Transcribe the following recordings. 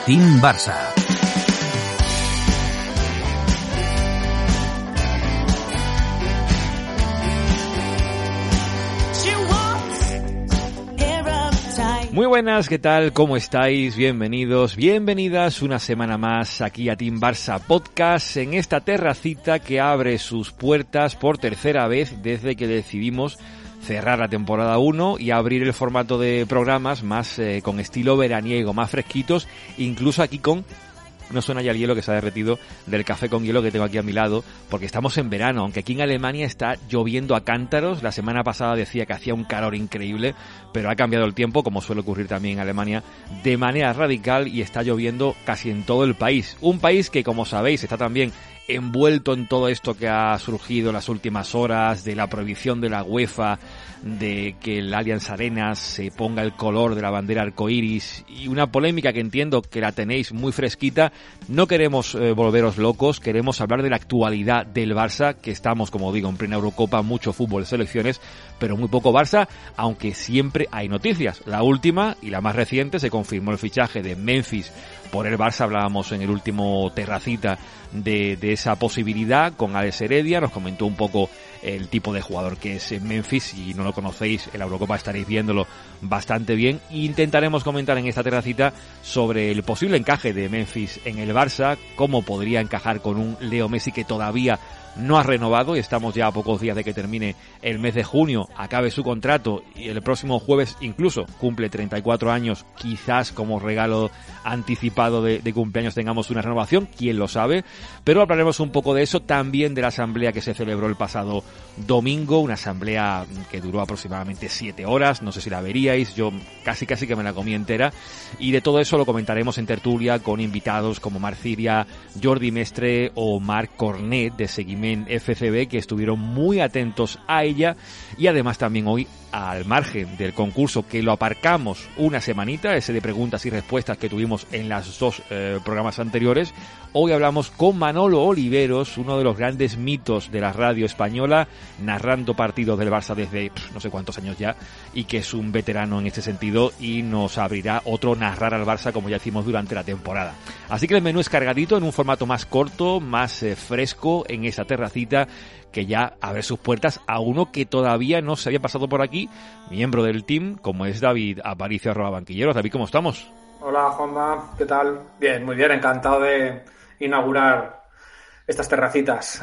Team Barça. Muy buenas, ¿qué tal? ¿Cómo estáis? Bienvenidos, bienvenidas una semana más aquí a Team Barça Podcast, en esta terracita que abre sus puertas por tercera vez desde que decidimos cerrar la temporada 1 y abrir el formato de programas más con estilo veraniego, más fresquitos, incluso aquí con... No suena ya el hielo que se ha derretido del café con hielo que tengo aquí a mi lado, porque estamos en verano, aunque aquí en Alemania está lloviendo a cántaros. La semana pasada decía que hacía un calor increíble, pero ha cambiado el tiempo, como suele ocurrir también en Alemania, de manera radical y está lloviendo casi en todo el país. Un país que, como sabéis, está también envuelto en todo esto que ha surgido en las últimas horas, de la prohibición de la UEFA, de que el Allianz Arena se ponga el color de la bandera arcoíris, y una polémica que entiendo que la tenéis muy fresquita. No queremos volveros locos, queremos hablar de la actualidad del Barça, que estamos, como digo, en plena Eurocopa, mucho fútbol, selecciones, pero muy poco Barça, aunque siempre hay noticias. La última y la más reciente, se confirmó el fichaje de Memphis por el Barça. Hablábamos en el último terracita de esa posibilidad con Alex Heredia, nos comentó un poco el tipo de jugador que es Memphis. Si no lo conocéis, en la Eurocopa estaréis viéndolo bastante bien. Intentaremos comentar en esta terracita sobre el posible encaje de Memphis en el Barça, cómo podría encajar con un Leo Messi que todavía no ha renovado y estamos ya a pocos días de que termine el mes de junio, acabe su contrato y el próximo jueves incluso cumple 34 años, quizás como regalo anticipado de cumpleaños tengamos una renovación, quién lo sabe, pero hablaremos un poco de eso, también de la asamblea que se celebró el pasado domingo, una asamblea que duró aproximadamente 7 horas, no sé si la veríais, yo casi que me la comí entera, y de todo eso lo comentaremos en tertulia con invitados como Marciria, Jordi Mestre o Marc Cornet de Seguimiento FCB, que estuvieron muy atentos a ella. Y además también hoy, al margen del concurso que lo aparcamos una semanita, ese de preguntas y respuestas que tuvimos en los dos programas anteriores, hoy hablamos con Manolo Oliveros, uno de los grandes mitos de la radio española, narrando partidos del Barça desde no sé cuántos años ya, y que es un veterano en este sentido y nos abrirá otro narrar al Barça como ya hicimos durante la temporada. Así que el menú es cargadito en un formato más corto, más fresco en esta terracita que ya abre sus puertas a uno que todavía no se había pasado por aquí, miembro del team, como es David Aparicio @banquilleros. David, ¿cómo estamos? Hola Juanma, ¿qué tal? Bien, muy bien, encantado de inaugurar estas terracitas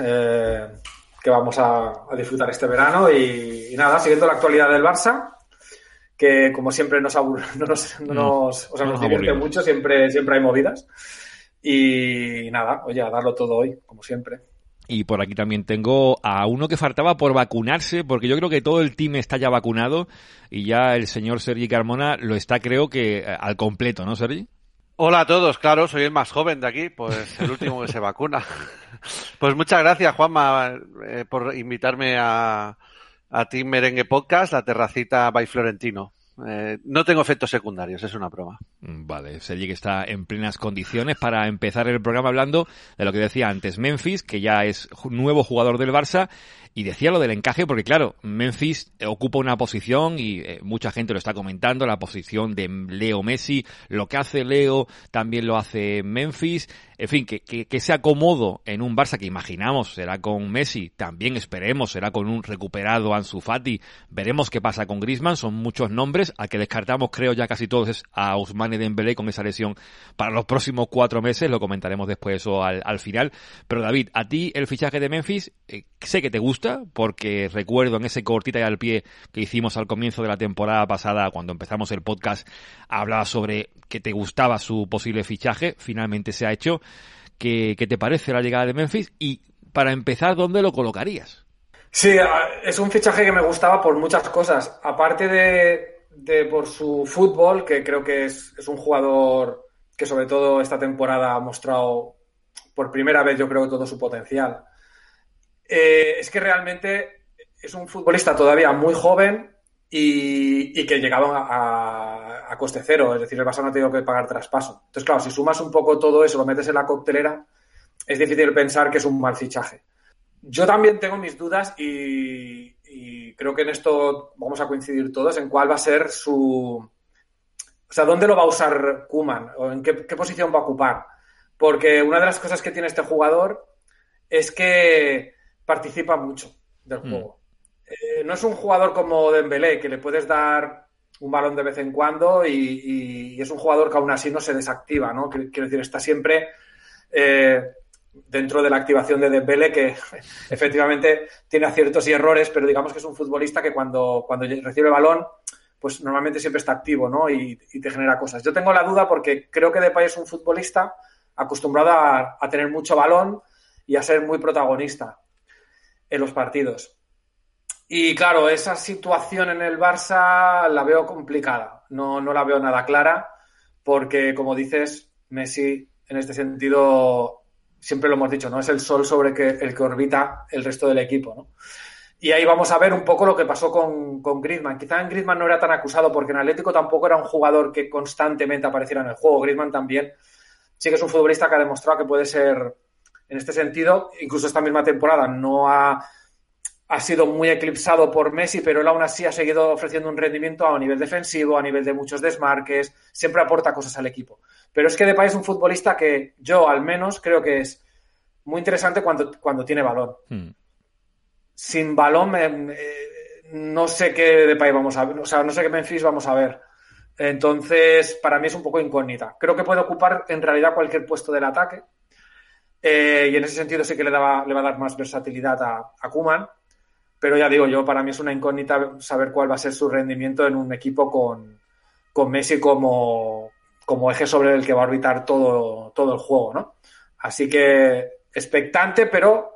que vamos a disfrutar este verano y nada, siguiendo la actualidad del Barça, que como siempre nos divierte mucho, siempre hay movidas y nada, oye, a darlo todo hoy, como siempre. Y por aquí también tengo a uno que faltaba por vacunarse, porque yo creo que todo el team está ya vacunado y ya el señor Sergi Carmona lo está, creo que al completo, ¿no, Sergi? Hola a todos, claro, soy el más joven de aquí, pues el último que se vacuna. Pues muchas gracias, Juanma, por invitarme a Team Merengue Podcast, la terracita by Florentino. No tengo efectos secundarios, es una broma. Vale, Sergi que está en plenas condiciones para empezar el programa hablando de lo que decía antes, Memphis, que ya es nuevo jugador del Barça, y decía lo del encaje porque claro, Memphis ocupa una posición y mucha gente lo está comentando, la posición de Leo Messi, lo que hace Leo también lo hace Memphis, en fin, que se acomodó en un Barça que imaginamos será con Messi, también esperemos será con un recuperado Ansu Fati, veremos qué pasa con Griezmann, son muchos nombres, al que descartamos creo ya casi todos es a Ousmane Dembélé con esa lesión para los próximos 4 meses, lo comentaremos después eso al final, pero David, a ti el fichaje de Memphis, sé que te gusta, porque recuerdo en ese cortita y al pie que hicimos al comienzo de la temporada pasada, cuando empezamos el podcast, hablaba sobre que te gustaba su posible fichaje, finalmente se ha hecho. ¿Qué te parece la llegada de Memphis? Y para empezar, ¿dónde lo colocarías? Sí, es un fichaje que me gustaba por muchas cosas, aparte de por su fútbol, que creo que es un jugador que sobre todo esta temporada ha mostrado por primera vez, yo creo, todo su potencial. Es que realmente es un futbolista todavía muy joven y que llegaba a coste cero, es decir, el Barça no ha tenido que pagar traspaso. Entonces, claro, si sumas un poco todo eso, lo metes en la coctelera, es difícil pensar que es un mal fichaje. Yo también tengo mis dudas y creo que en esto vamos a coincidir todos en cuál va a ser su O sea, ¿dónde lo va a usar Koeman? ¿O en qué posición va a ocupar? Porque una de las cosas que tiene este jugador es que participa mucho del juego. No es un jugador como Dembélé, que le puedes dar un balón de vez en cuando y es un jugador que aún así no se desactiva, ¿no? Quiero decir, está siempre dentro de la activación de Dembélé, que efectivamente tiene aciertos y errores, pero digamos que es un futbolista que cuando recibe el balón, pues normalmente siempre está activo, ¿no? Y te genera cosas. Yo tengo la duda porque creo que Depay es un futbolista acostumbrado a tener mucho balón y a ser muy protagonista en los partidos. Y claro, esa situación en el Barça la veo complicada. No la veo nada clara porque, como dices, Messi en este sentido, siempre lo hemos dicho, ¿no? Es el sol sobre el que orbita el resto del equipo, ¿no? Y ahí vamos a ver un poco lo que pasó con Griezmann. Quizá en Griezmann no era tan acusado porque en Atlético tampoco era un jugador que constantemente apareciera en el juego. Griezmann también sí que es un futbolista que ha demostrado que puede ser, en este sentido, incluso esta misma temporada no ha sido muy eclipsado por Messi, pero él aún así ha seguido ofreciendo un rendimiento a nivel defensivo, a nivel de muchos desmarques, siempre aporta cosas al equipo. Pero es que Depay es un futbolista que yo, al menos, creo que es muy interesante cuando tiene balón. Sin balón, no sé qué Depay vamos a ver, o sea, no sé qué Memphis vamos a ver. Entonces, para mí es un poco incógnita. Creo que puede ocupar en realidad cualquier puesto del ataque. Y en ese sentido sí que le va a dar más versatilidad a Koeman. Pero ya digo, para mí es una incógnita saber cuál va a ser su rendimiento en un equipo con Messi como eje sobre el que va a orbitar todo el juego, ¿no? Así que expectante, pero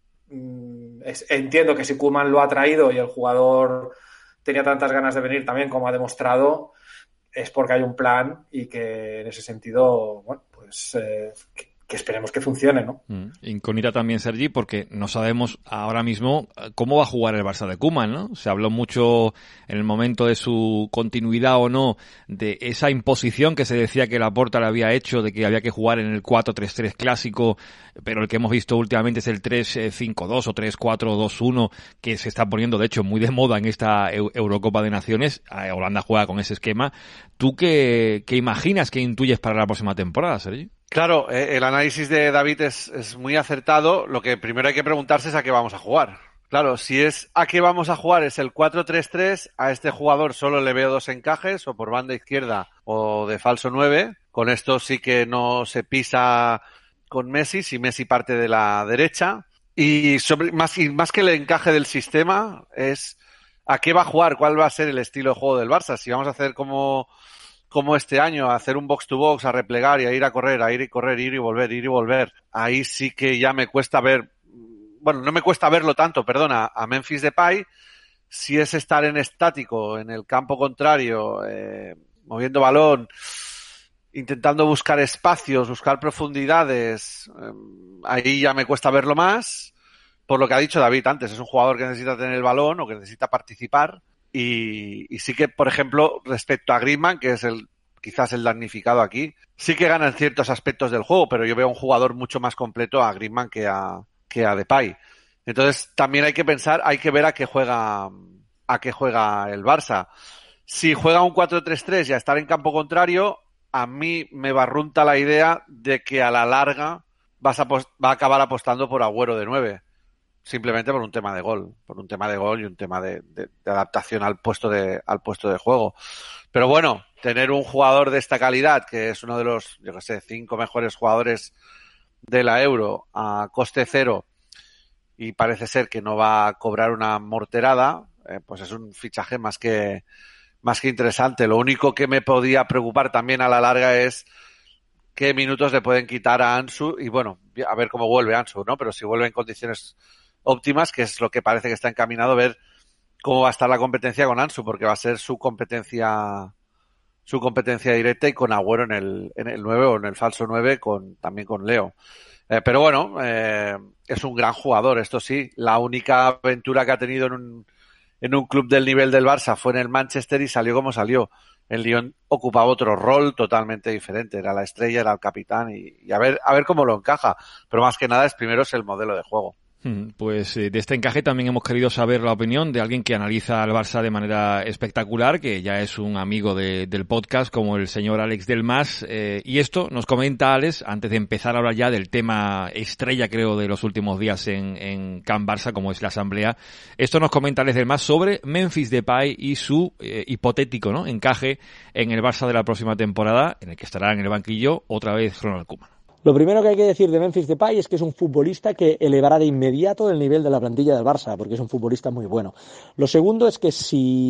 entiendo que si Koeman lo ha traído y el jugador tenía tantas ganas de venir también como ha demostrado, es porque hay un plan y que en ese sentido, bueno, pues que esperemos que funcione, ¿no? Incógnita también, Sergi, porque no sabemos ahora mismo cómo va a jugar el Barça de Koeman, ¿no? Se habló mucho en el momento de su continuidad o no de esa imposición que se decía que Laporta le había hecho de que había que jugar en el 4-3-3 clásico, pero el que hemos visto últimamente es el 3-5-2 o 3-4-2-1, que se está poniendo, de hecho, muy de moda en esta Eurocopa de Naciones. Holanda juega con ese esquema. ¿Tú qué imaginas, qué intuyes para la próxima temporada, Sergi? Claro, el análisis de David es muy acertado. Lo que primero hay que preguntarse es a qué vamos a jugar. Claro, si es a qué vamos a jugar es el 4-3-3, a este jugador solo le veo dos encajes, o por banda izquierda o de falso 9. Con esto sí que no se pisa con Messi, si Messi parte de la derecha. Y más que el encaje del sistema es a qué va a jugar, cuál va a ser el estilo de juego del Barça. Si vamos a hacer como este año, a hacer un box to box, a replegar y a ir a correr, ir y volver. Ahí sí que ya me cuesta ver, bueno, no me cuesta verlo tanto, perdona, a Memphis Depay. Si es estar en estático, en el campo contrario, moviendo balón, intentando buscar espacios, buscar profundidades, ahí ya me cuesta verlo más. Por lo que ha dicho David antes, es un jugador que necesita tener el balón o que necesita participar. Y sí que, por ejemplo, respecto a Griezmann, que es quizás el damnificado aquí, sí que gana en ciertos aspectos del juego, pero yo veo un jugador mucho más completo a Griezmann que a Depay. Entonces, también hay que pensar, hay que ver a qué juega el Barça. Si juega un 4-3-3 y a estar en campo contrario, a mí me barrunta la idea de que a la larga va a acabar apostando por Agüero de 9. Simplemente por un tema de gol y un tema de adaptación al puesto de juego. Pero bueno, tener un jugador de esta calidad, que es uno de los, 5 mejores jugadores de la Euro a coste cero, y parece ser que no va a cobrar una morterada, pues es un fichaje más que interesante. Lo único que me podía preocupar también a la larga es qué minutos le pueden quitar a Ansu, y bueno, a ver cómo vuelve Ansu, ¿no? Pero si vuelve en condiciones óptimas, que es lo que parece que está encaminado, ver cómo va a estar la competencia con Ansu, porque va a ser su competencia directa, y con Agüero en el 9 o en el falso 9 también con Leo. Pero bueno, es un gran jugador, esto sí. La única aventura que ha tenido en un club del nivel del Barça fue en el Manchester y salió como salió. El Lyon ocupaba otro rol totalmente diferente, era la estrella, era el capitán, y a ver cómo lo encaja. Pero más que nada primero es el modelo de juego. Pues de este encaje también hemos querido saber la opinión de alguien que analiza al Barça de manera espectacular, que ya es un amigo del podcast, como el señor Alex Delmas. Y esto nos comenta Alex, antes de empezar a hablar ya del tema estrella, creo, de los últimos días en Camp Barça, como es la asamblea. Esto nos comenta Alex Delmas sobre Memphis Depay y su hipotético, ¿no?, encaje en el Barça de la próxima temporada, en el que estará en el banquillo otra vez Ronald Koeman. Lo primero que hay que decir de Memphis Depay es que es un futbolista que elevará de inmediato el nivel de la plantilla del Barça, porque es un futbolista muy bueno. Lo segundo es que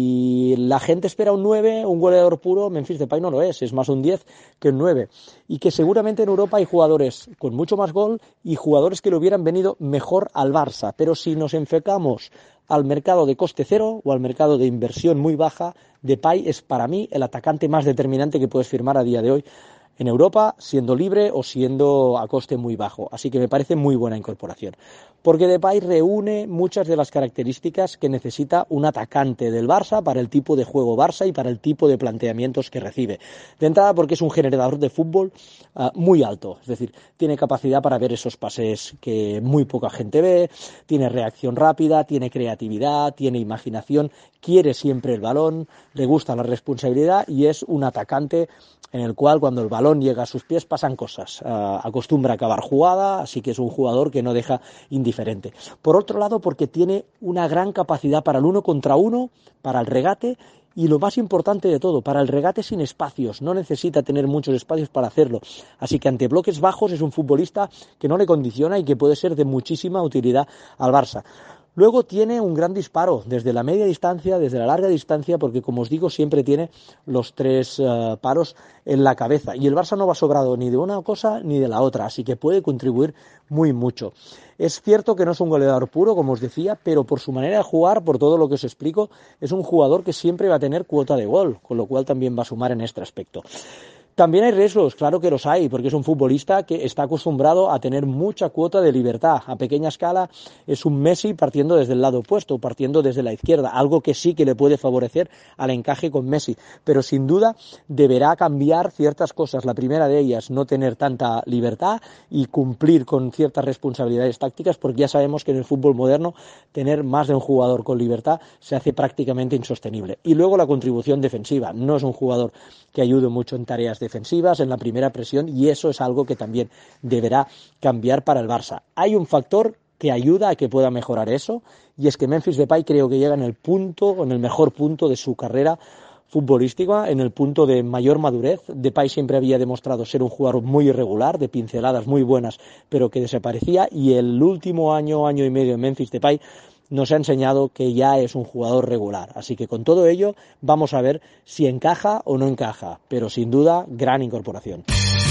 si la gente espera un 9, un goleador puro, Memphis Depay no lo es más un 10 que un 9. Y que seguramente en Europa hay jugadores con mucho más gol y jugadores que le hubieran venido mejor al Barça. Pero si nos enfocamos al mercado de coste cero o al mercado de inversión muy baja, Depay es para mí el atacante más determinante que puedes firmar a día de hoy en Europa, siendo libre o siendo a coste muy bajo. Así que me parece muy buena incorporación. Porque Depay reúne muchas de las características que necesita un atacante del Barça para el tipo de juego Barça y para el tipo de planteamientos que recibe. De entrada porque es un generador de fútbol muy alto. Es decir, tiene capacidad para ver esos pases que muy poca gente ve, tiene reacción rápida, tiene creatividad, tiene imaginación, quiere siempre el balón, le gusta la responsabilidad y es un atacante en el cual cuando el balón llega a sus pies pasan cosas. Acostumbra a acabar jugada, así que es un jugador que no deja indiferente. Por otro lado, porque tiene una gran capacidad para el 1 contra 1, para el regate, y lo más importante de todo, para el regate sin espacios. No necesita tener muchos espacios para hacerlo. Así que ante bloques bajos es un futbolista que no le condiciona y que puede ser de muchísima utilidad al Barça. Luego tiene un gran disparo desde la media distancia, desde la larga distancia, porque como os digo siempre tiene los 3 paros en la cabeza y el Barça no va sobrado ni de una cosa ni de la otra, así que puede contribuir muy mucho. Es cierto que no es un goleador puro, como os decía, pero por su manera de jugar, por todo lo que os explico, es un jugador que siempre va a tener cuota de gol, con lo cual también va a sumar en este aspecto. También hay riesgos, claro que los hay, porque es un futbolista que está acostumbrado a tener mucha cuota de libertad. A pequeña escala es un Messi partiendo desde el lado opuesto, partiendo desde la izquierda, algo que sí que le puede favorecer al encaje con Messi. Pero sin duda deberá cambiar ciertas cosas. La primera de ellas, no tener tanta libertad y cumplir con ciertas responsabilidades tácticas, porque ya sabemos que en el fútbol moderno tener más de un jugador con libertad se hace prácticamente insostenible. Y luego la contribución defensiva. No es un jugador que ayude mucho en tareas defensivas, en la primera presión, y eso es algo que también deberá cambiar para el Barça. Hay un factor que ayuda a que pueda mejorar eso, y es que Memphis Depay creo que llega en el mejor punto de su carrera futbolística, en el punto de mayor madurez. Depay siempre había demostrado ser un jugador muy irregular, de pinceladas muy buenas, pero que desaparecía, y el último año y medio de Memphis Depay nos ha enseñado que ya es un jugador regular. Así que con todo ello vamos a ver si encaja o no encaja, pero sin duda gran incorporación.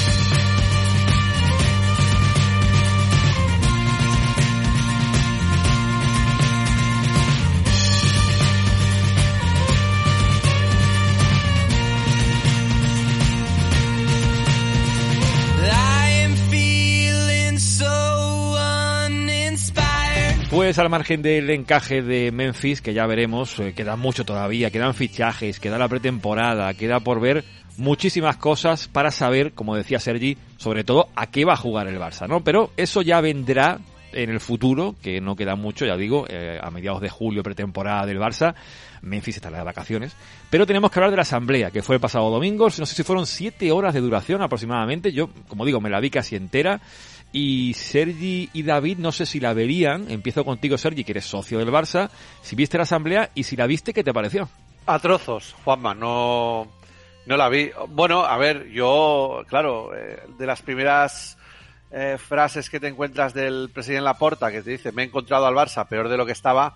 Pues al margen del encaje de Memphis, que ya veremos, queda mucho todavía, quedan fichajes, queda la pretemporada, queda por ver muchísimas cosas para saber, como decía Sergi, sobre todo a qué va a jugar el Barça, ¿no? Pero eso ya vendrá en el futuro, que no queda mucho, ya digo, a mediados de julio, pretemporada del Barça. Memphis estará de vacaciones. Pero tenemos que hablar de la asamblea, que fue el pasado domingo. No sé si fueron 7 horas de duración aproximadamente. Yo, como digo, me la vi casi entera. Y Sergi y David, no sé si la verían. Empiezo contigo, Sergi, que eres socio del Barça. Si viste la asamblea y si la viste, ¿qué te pareció? A trozos, Juanma, no la vi. Bueno, a ver, yo, claro, de las primeras frases que te encuentras del presidente Laporta, que te dice, me he encontrado al Barça peor de lo que estaba,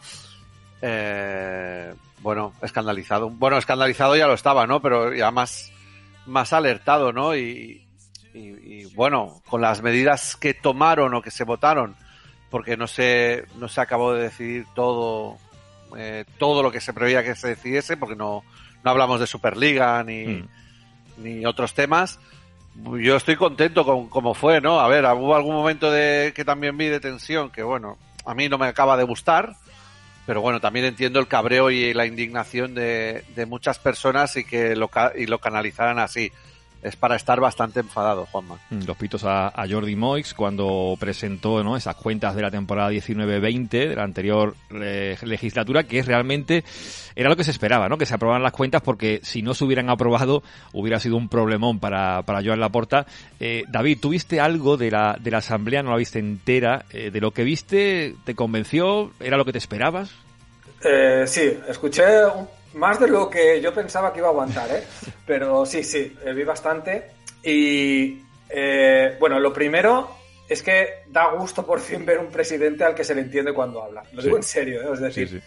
bueno, escandalizado. Bueno, escandalizado ya lo estaba, ¿no? Pero ya más alertado, ¿no? Y bueno, con las medidas que tomaron o que se votaron, porque no se acabó de decidir todo lo que se preveía que se decidiese, porque no hablamos de Superliga ni otros temas. Yo estoy contento con cómo fue, ¿no? A ver, hubo algún momento que también vi de tensión que, bueno, a mí no me acaba de gustar, pero bueno, también entiendo el cabreo y la indignación de muchas personas y lo canalizaran así. es para estar bastante enfadado, Juanma. Los pitos a Jordi Moix cuando presentó, ¿no?, esas cuentas de la temporada 19-20 de la anterior legislatura, que realmente era lo que se esperaba, ¿no?, que se aprobaran las cuentas, porque si no se hubieran aprobado hubiera sido un problemón para Joan Laporta. David, ¿tú viste algo de la asamblea? ¿No la viste entera? ¿De lo que viste te convenció? ¿Era lo que te esperabas? Sí, escuché más de lo que yo pensaba que iba a aguantar, pero sí, vi bastante. Y bueno, lo primero es que da gusto por fin ver un presidente al que se le entiende cuando habla. Lo digo en serio, es decir,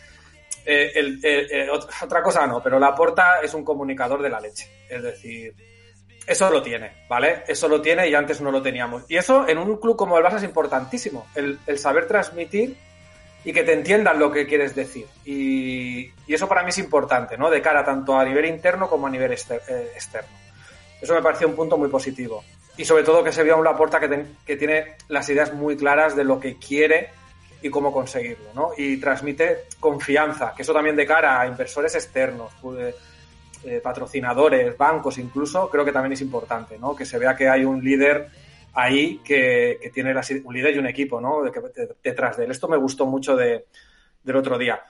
otra cosa no, pero Laporta es un comunicador de la leche. Es decir, eso lo tiene, ¿vale? Eso lo tiene y antes no lo teníamos. Y eso en un club como el Barça es importantísimo, el saber transmitir y que te entiendan lo que quieres decir. Y eso para mí es importante, ¿no? De cara tanto a nivel interno como a nivel externo. Eso me pareció un punto muy positivo. Y sobre todo que se vea un Laporta que tiene las ideas muy claras de lo que quiere y cómo conseguirlo, ¿no? Y transmite confianza, que eso también de cara a inversores externos, patrocinadores, bancos incluso, creo que también es importante, ¿no? Que se vea que hay un líder ahí que tiene un líder y un equipo, ¿no?, detrás de él. Esto me gustó mucho del otro día.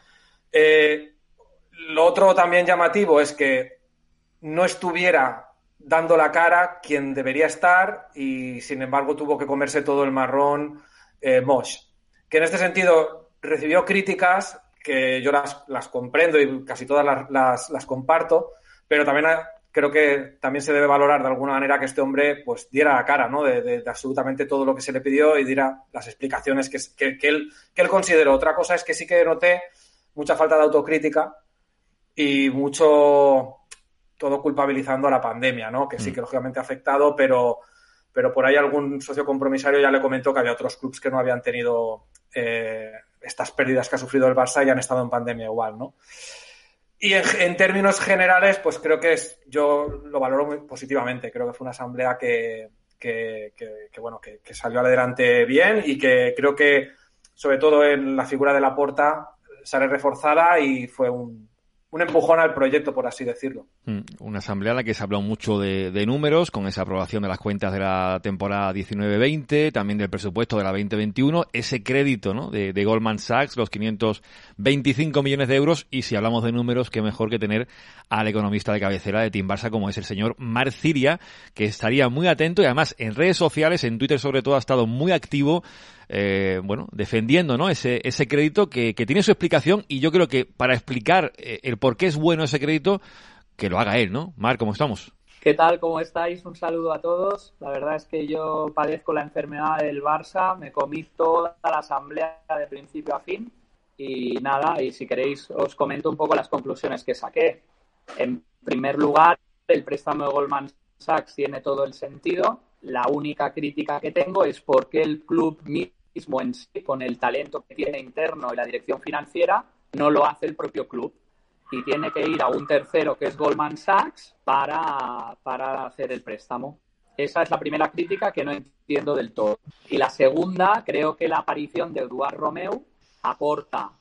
Lo otro también llamativo es que no estuviera dando la cara quien debería estar y, sin embargo, tuvo que comerse todo el marrón Moix, que en este sentido recibió críticas que yo las comprendo y casi todas las comparto, pero también creo que también se debe valorar de alguna manera que este hombre pues diera la cara, ¿no?, de absolutamente todo lo que se le pidió y diera las explicaciones que él consideró. Otra cosa es que sí que noté mucha falta de autocrítica y mucho todo culpabilizando a la pandemia, ¿no?, que sí que lógicamente ha afectado, pero por ahí algún socio compromisario ya le comentó que había otros clubs que no habían tenido estas pérdidas que ha sufrido el Barça y han estado en pandemia igual, ¿no? Y en términos generales, pues creo que yo lo valoro muy positivamente. Creo que fue una asamblea que salió adelante bien y que creo que, sobre todo en la figura de Laporta, sale reforzada y fue un empujón al proyecto, por así decirlo. Una asamblea en la que se ha hablado mucho de números, con esa aprobación de las cuentas de la temporada 19-20, también del presupuesto de la 2021, ese crédito, ¿no?, de Goldman Sachs, los 525 millones de euros, y si hablamos de números, qué mejor que tener al economista de cabecera de Team Barça, como es el señor Marc Ciria, que estaría muy atento y además en redes sociales, en Twitter sobre todo, ha estado muy activo, defendiendo, ¿no?, ese crédito que tiene su explicación, y yo creo que para explicar el por qué es bueno ese crédito, que lo haga él, ¿no? Marc, ¿cómo estamos? ¿Qué tal? ¿Cómo estáis? Un saludo a todos. La verdad es que yo padezco la enfermedad del Barça, me comí toda la asamblea de principio a fin y nada, y si queréis os comento un poco las conclusiones que saqué. En primer lugar, el préstamo de Goldman Sachs tiene todo el sentido. La única crítica que tengo es por qué el club mismo en sí, con el talento que tiene interno y la dirección financiera, no lo hace el propio club y tiene que ir a un tercero que es Goldman Sachs para hacer el préstamo. Esa es la primera crítica que no entiendo del todo. Y la segunda, creo que la aparición de Eduard Romeu aporta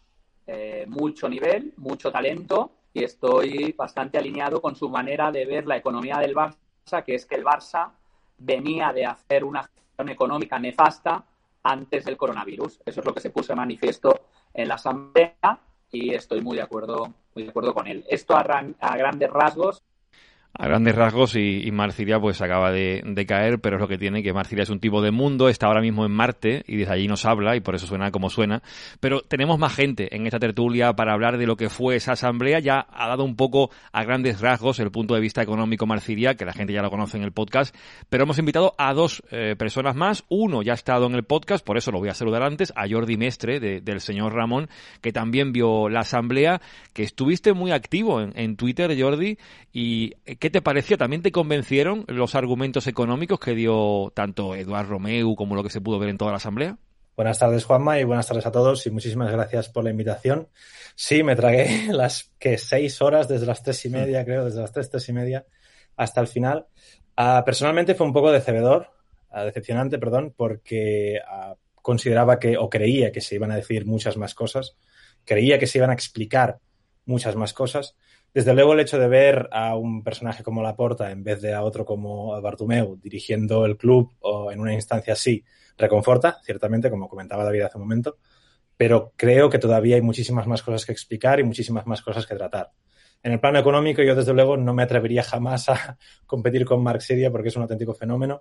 mucho nivel, mucho talento, y estoy bastante alineado con su manera de ver la economía del Barça, que es que el Barça venía de hacer una gestión económica nefasta antes del coronavirus. Eso es lo que se puso de manifiesto en la asamblea y estoy muy de acuerdo con él. Esto a grandes rasgos. A grandes rasgos, y Marc Ciria pues acaba de caer, pero es lo que tiene, que Marc Ciria es un tipo de mundo, está ahora mismo en Marte y desde allí nos habla y por eso suena como suena. Pero tenemos más gente en esta tertulia para hablar de lo que fue esa asamblea. Ya ha dado un poco a grandes rasgos el punto de vista económico Marc Ciria, que la gente ya lo conoce en el podcast, pero hemos invitado a dos personas más. Uno ya ha estado en el podcast, por eso lo voy a saludar antes, a Jordi Mestre, del señor Ramón, que también vio la asamblea, que estuviste muy activo en Twitter, Jordi, y ¿qué te pareció? ¿También te convencieron los argumentos económicos que dio tanto Eduard Romeu como lo que se pudo ver en toda la asamblea? Buenas tardes, Juanma, y buenas tardes a todos, y muchísimas gracias por la invitación. Sí, me tragué las 6 horas desde las 3:30, creo, desde las 3:30 hasta el final. Personalmente fue un poco decepcionante, porque consideraba creía que se iban a decir muchas más cosas, creía que se iban a explicar muchas más cosas, Desde luego el hecho de ver a un personaje como Laporta en vez de a otro como Bartomeu dirigiendo el club o en una instancia así reconforta, ciertamente, como comentaba David hace un momento, pero creo que todavía hay muchísimas más cosas que explicar y muchísimas más cosas que tratar. En el plano económico yo desde luego no me atrevería jamás a competir con Marc Siria porque es un auténtico fenómeno.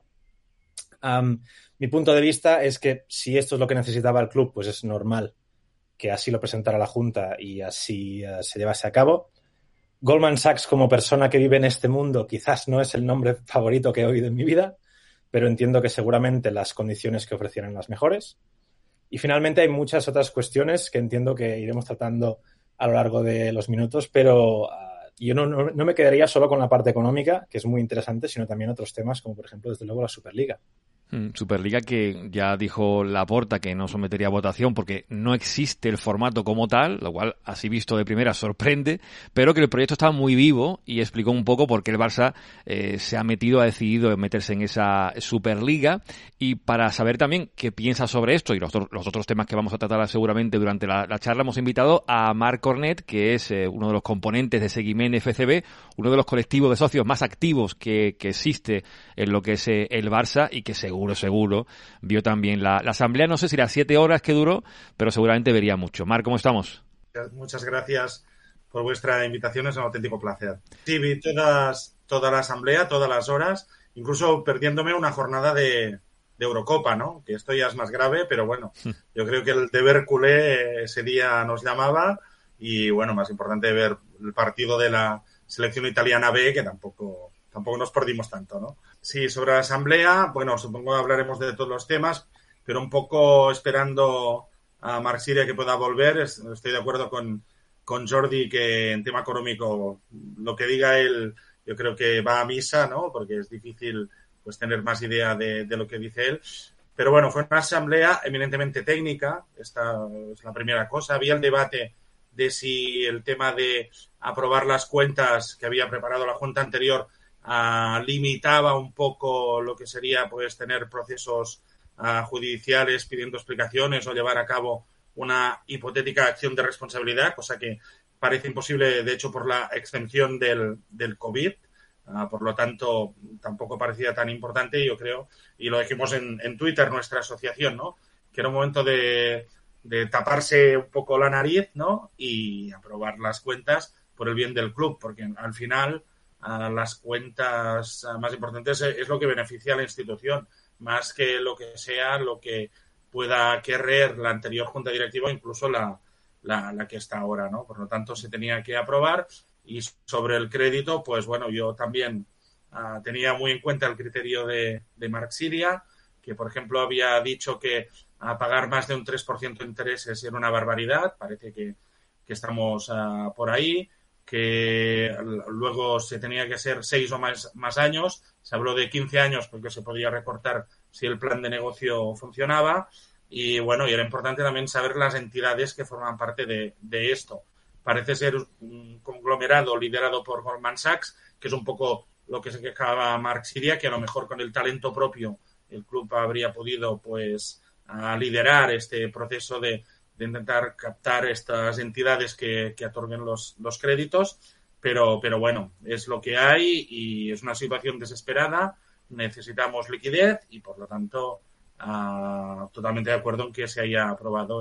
Mi punto de vista es que si esto es lo que necesitaba el club, pues es normal que así lo presentara la Junta y así se llevase a cabo. Goldman Sachs como persona que vive en este mundo quizás no es el nombre favorito que he oído en mi vida, pero entiendo que seguramente las condiciones que ofrecían eran las mejores. Y finalmente hay muchas otras cuestiones que entiendo que iremos tratando a lo largo de los minutos, pero yo no me quedaría solo con la parte económica, que es muy interesante, sino también otros temas como, por ejemplo, desde luego la Superliga. Superliga que ya dijo Laporta que no sometería a votación porque no existe el formato como tal, lo cual así visto de primera sorprende, pero que el proyecto está muy vivo y explicó un poco por qué el Barça ha decidido meterse en esa Superliga. Y para saber también qué piensa sobre esto y los otros temas que vamos a tratar seguramente durante la charla, hemos invitado a Marc Cornet, que es uno de los componentes de Seguiment FCB, uno de los colectivos de socios más activos que existe en lo que es el Barça y que seguro vio también la asamblea. No sé si las 7 horas que duró, pero seguramente vería mucho. Marc, ¿cómo estamos? Muchas gracias por vuestra invitación, es un auténtico placer. Sí, vi toda la asamblea, todas las horas, incluso perdiéndome una jornada de Eurocopa, ¿no? Que esto ya es más grave, pero bueno, yo creo que el deber culé ese día nos llamaba y bueno, más importante ver el partido de la selección italiana B, que tampoco nos perdimos tanto, ¿no? Sí, sobre la asamblea, bueno, supongo que hablaremos de todos los temas, pero un poco esperando a Marc Siria que pueda volver. Estoy de acuerdo con Jordi que en tema económico lo que diga él yo creo que va a misa, ¿no? Porque es difícil pues tener más idea de lo que dice él. Pero bueno, fue una asamblea eminentemente técnica, esta es la primera cosa. Había el debate de si el tema de aprobar las cuentas que había preparado la Junta anterior limitaba un poco lo que sería pues tener procesos judiciales pidiendo explicaciones o llevar a cabo una hipotética acción de responsabilidad, cosa que parece imposible, de hecho, por la extensión del COVID. Por lo tanto, tampoco parecía tan importante, yo creo, y lo dijimos en Twitter, nuestra asociación, ¿no? Que era un momento de taparse un poco la nariz, ¿no? Y aprobar las cuentas por el bien del club, porque al final las cuentas más importantes es lo que beneficia a la institución, más que lo que sea lo que pueda querer la anterior junta directiva, incluso la que está ahora, ¿no? Por lo tanto, se tenía que aprobar. Y sobre el crédito, pues bueno, yo también tenía muy en cuenta el criterio de Marc Siria, que por ejemplo había dicho que pagar más de un 3% de intereses era una barbaridad. Parece que estamos por ahí, que luego se tenía que ser 6 o más años. Se habló de 15 años porque se podía recortar si el plan de negocio funcionaba. Y bueno, y era importante también saber las entidades que forman parte de esto. Parece ser un conglomerado liderado por Goldman Sachs, que es un poco lo que se quejaba Marc Siria, que a lo mejor con el talento propio el club habría podido pues liderar este proceso de intentar captar estas entidades que otorguen los créditos, pero bueno, es lo que hay y es una situación desesperada, necesitamos liquidez y por lo tanto totalmente de acuerdo en que se haya aprobado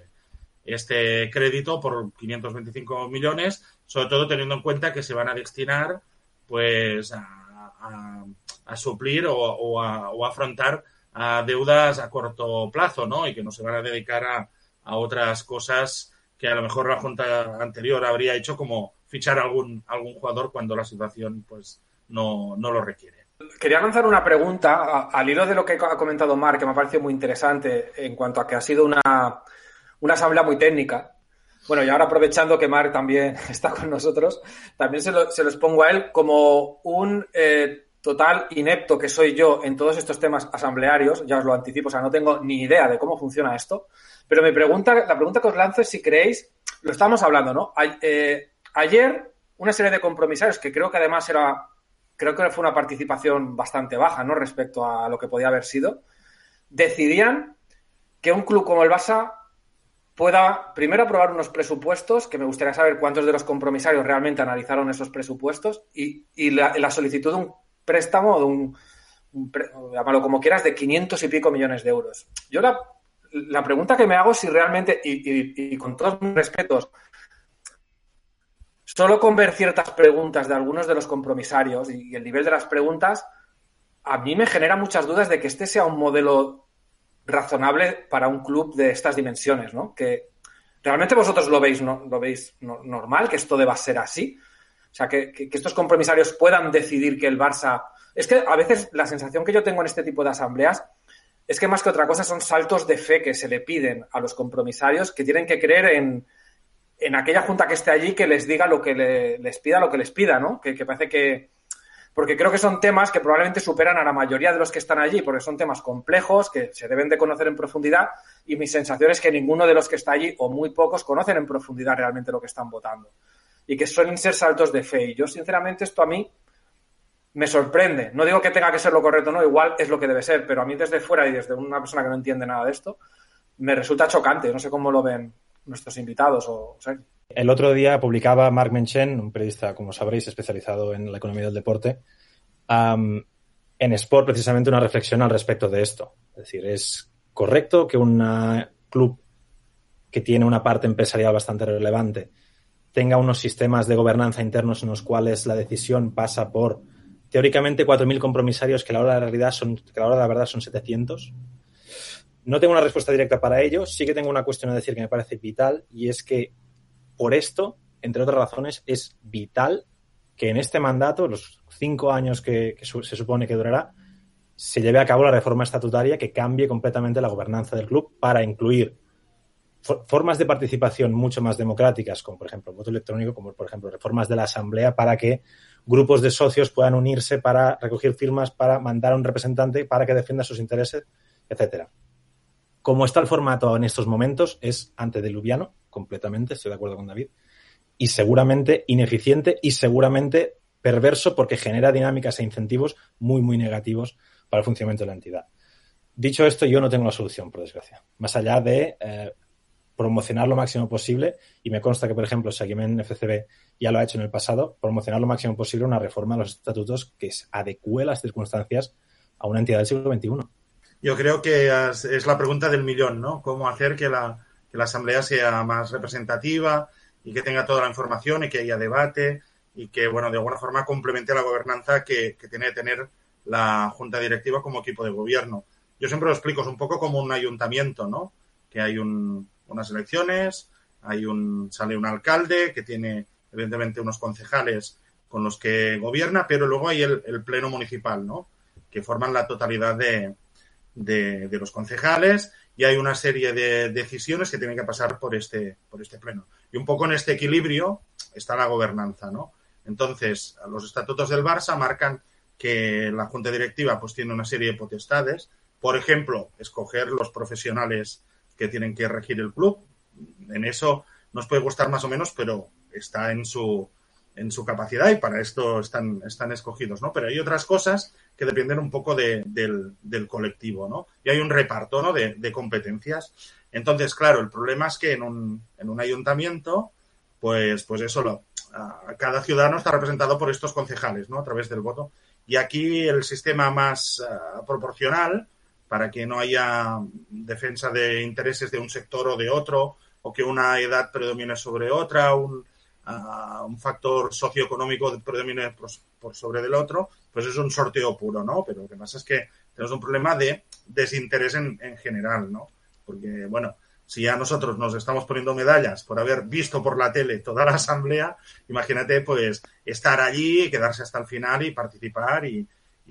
este crédito por 525 millones, sobre todo teniendo en cuenta que se van a destinar pues a suplir o a afrontar deudas a corto plazo, ¿no? Y que no se van a dedicar a otras cosas que a lo mejor la Junta anterior habría hecho, como fichar algún jugador cuando la situación pues no lo requiere. Quería lanzar una pregunta al hilo de lo que ha comentado Marc, que me ha parecido muy interesante en cuanto a que ha sido una asamblea muy técnica. Bueno, y ahora aprovechando que Marc también está con nosotros, también se los pongo a él como un total inepto que soy yo en todos estos temas asamblearios, ya os lo anticipo, o sea, no tengo ni idea de cómo funciona esto, pero la pregunta que os lanzo es si creéis, lo estábamos hablando, ¿no? Ayer, una serie de compromisarios, que creo que además creo que fue una participación bastante baja, ¿no? Respecto a lo que podía haber sido, decidían que un club como el Barça pueda primero aprobar unos presupuestos, que me gustaría saber cuántos de los compromisarios realmente analizaron esos presupuestos, y la solicitud de un préstamo o de llámalo como quieras, de 500 y pico millones de euros. Yo la pregunta que me hago es si realmente, y con todos mis respetos, solo con ver ciertas preguntas de algunos de los compromisarios y el nivel de las preguntas, a mí me genera muchas dudas de que este sea un modelo razonable para un club de estas dimensiones, ¿no? Que realmente vosotros lo veis normal, que esto deba ser así. O sea, que estos compromisarios puedan decidir que el Barça... Es que a veces la sensación que yo tengo en este tipo de asambleas es que más que otra cosa son saltos de fe que se le piden a los compromisarios, que tienen que creer en aquella junta que esté allí que les diga lo que les pida, ¿no? Que parece que... Porque creo que son temas que probablemente superan a la mayoría de los que están allí, porque son temas complejos que se deben de conocer en profundidad, y mi sensación es que ninguno de los que está allí, o muy pocos, conocen en profundidad realmente lo que están votando. Y que suelen ser saltos de fe. Y yo, sinceramente, esto a mí me sorprende. No digo que tenga que ser lo correcto, no, igual es lo que debe ser, pero a mí desde fuera y desde una persona que no entiende nada de esto, me resulta chocante. No sé cómo lo ven nuestros invitados o sea. El otro día publicaba Marc Menchen, un periodista, como sabréis, especializado en la economía del deporte, en Sport, precisamente una reflexión al respecto de esto. Es decir, es correcto que un club que tiene una parte empresarial bastante relevante tenga unos sistemas de gobernanza internos en los cuales la decisión pasa por, teóricamente, 4.000 compromisarios que a la hora de la verdad son 700. No tengo una respuesta directa para ello. Sí que tengo una cuestión a decir que me parece vital, y es que por esto, entre otras razones, es vital que en este mandato, los 5 años que se supone que durará, se lleve a cabo la reforma estatutaria que cambie completamente la gobernanza del club para incluir formas de participación mucho más democráticas, como por ejemplo el voto electrónico, como por ejemplo reformas de la asamblea para que grupos de socios puedan unirse para recoger firmas, para mandar a un representante para que defienda sus intereses, etcétera. Como está el formato en estos momentos, es antediluviano, completamente, estoy de acuerdo con David, y seguramente ineficiente y seguramente perverso porque genera dinámicas e incentivos muy, muy negativos para el funcionamiento de la entidad. Dicho esto, yo no tengo la solución, por desgracia. Más allá de promocionar lo máximo posible, y me consta que, por ejemplo, Seguiment FCB ya lo ha hecho en el pasado, promocionar lo máximo posible una reforma de los estatutos que adecúe las circunstancias a una entidad del siglo XXI. Yo creo que es la pregunta del millón, ¿no? ¿Cómo hacer que la asamblea sea más representativa y que tenga toda la información y que haya debate y que, bueno, de alguna forma complemente la gobernanza que tiene que tener la junta directiva como equipo de gobierno? Yo siempre lo explico, es un poco como un ayuntamiento, ¿no? Que hay unas elecciones, sale un alcalde que tiene, evidentemente, unos concejales con los que gobierna, pero luego hay el pleno municipal, ¿no? Que forman la totalidad de los concejales, y hay una serie de decisiones que tienen que pasar por este pleno. Y un poco en este equilibrio está la gobernanza, ¿no? Entonces, los estatutos del Barça marcan que la junta directiva pues tiene una serie de potestades. Por ejemplo, escoger los profesionales que tienen que regir el club. En eso nos puede gustar más o menos, pero está en su capacidad, y para esto están escogidos, ¿no? Pero hay otras cosas que dependen un poco del colectivo, ¿no? Y hay un reparto, ¿no? de competencias. Entonces, claro, el problema es que en un ayuntamiento, pues eso, cada ciudadano está representado por estos concejales, ¿no? A través del voto. Y aquí el sistema más proporcional, para que no haya defensa de intereses de un sector o de otro, o que una edad predomine sobre otra, un factor socioeconómico predomine por sobre del otro, pues es un sorteo puro, ¿no? Pero lo que pasa es que tenemos un problema de desinterés en general, ¿no? Porque, bueno, si ya nosotros nos estamos poniendo medallas por haber visto por la tele toda la asamblea, imagínate, pues, estar allí, quedarse hasta el final y participar y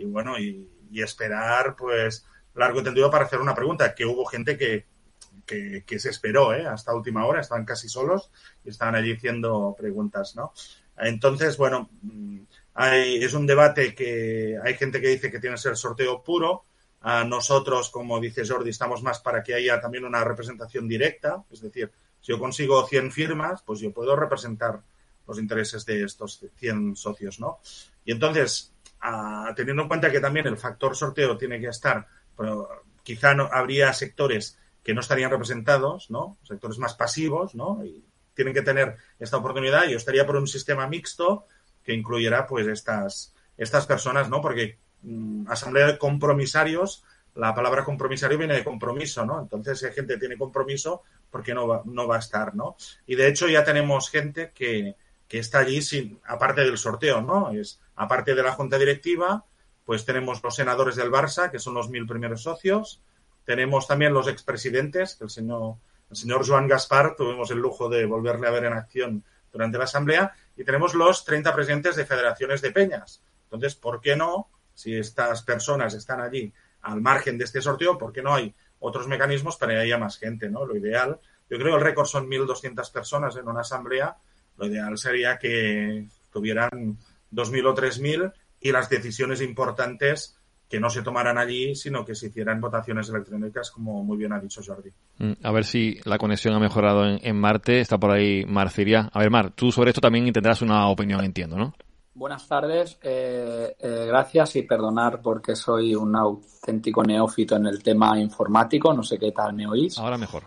esperar, pues, largo y tendido para hacer una pregunta, que hubo gente que se esperó hasta última hora, estaban casi solos y estaban allí haciendo preguntas, ¿no? Entonces, bueno, es un debate que hay gente que dice que tiene que ser sorteo puro. Nosotros, como dice Jordi, estamos más para que haya también una representación directa, es decir, si yo consigo 100 firmas, pues yo puedo representar los intereses de estos 100 socios, ¿no? Y entonces, teniendo en cuenta que también el factor sorteo tiene que estar, pero quizá no habría sectores que no estarían representados, ¿no? Sectores más pasivos, ¿no? Y tienen que tener esta oportunidad. Yo estaría por un sistema mixto que incluyera, pues, estas personas, ¿no? Porque asamblea de compromisarios, la palabra compromisario viene de compromiso, ¿no? Entonces, si hay gente que tiene compromiso, ¿por qué no va a estar, ¿no? Y de hecho ya tenemos gente que está allí aparte del sorteo, ¿no? Aparte de la junta directiva, pues tenemos los senadores del Barça, que son los 1000 primeros socios. Tenemos también los expresidentes, que el señor Joan Gaspar, tuvimos el lujo de volverle a ver en acción durante la asamblea. Y tenemos los 30 presidentes de federaciones de peñas. Entonces, ¿por qué no, si estas personas están allí al margen de este sorteo, por qué no hay otros mecanismos para que haya más gente, ¿no? Lo ideal, yo creo que el récord son 1.200 personas en una asamblea. Lo ideal sería que tuvieran 2.000 o 3.000 y las decisiones importantes que no se tomaran allí, sino que se hicieran votaciones electrónicas, como muy bien ha dicho Jordi. A ver si la conexión ha mejorado en Marte. Está por ahí Mar Ciria. A ver, Mar, tú sobre esto también tendrás una opinión, entiendo, ¿no? Buenas tardes, gracias y perdonar porque soy un auténtico neófito en el tema informático, no sé qué tal me oís. Ahora mejor.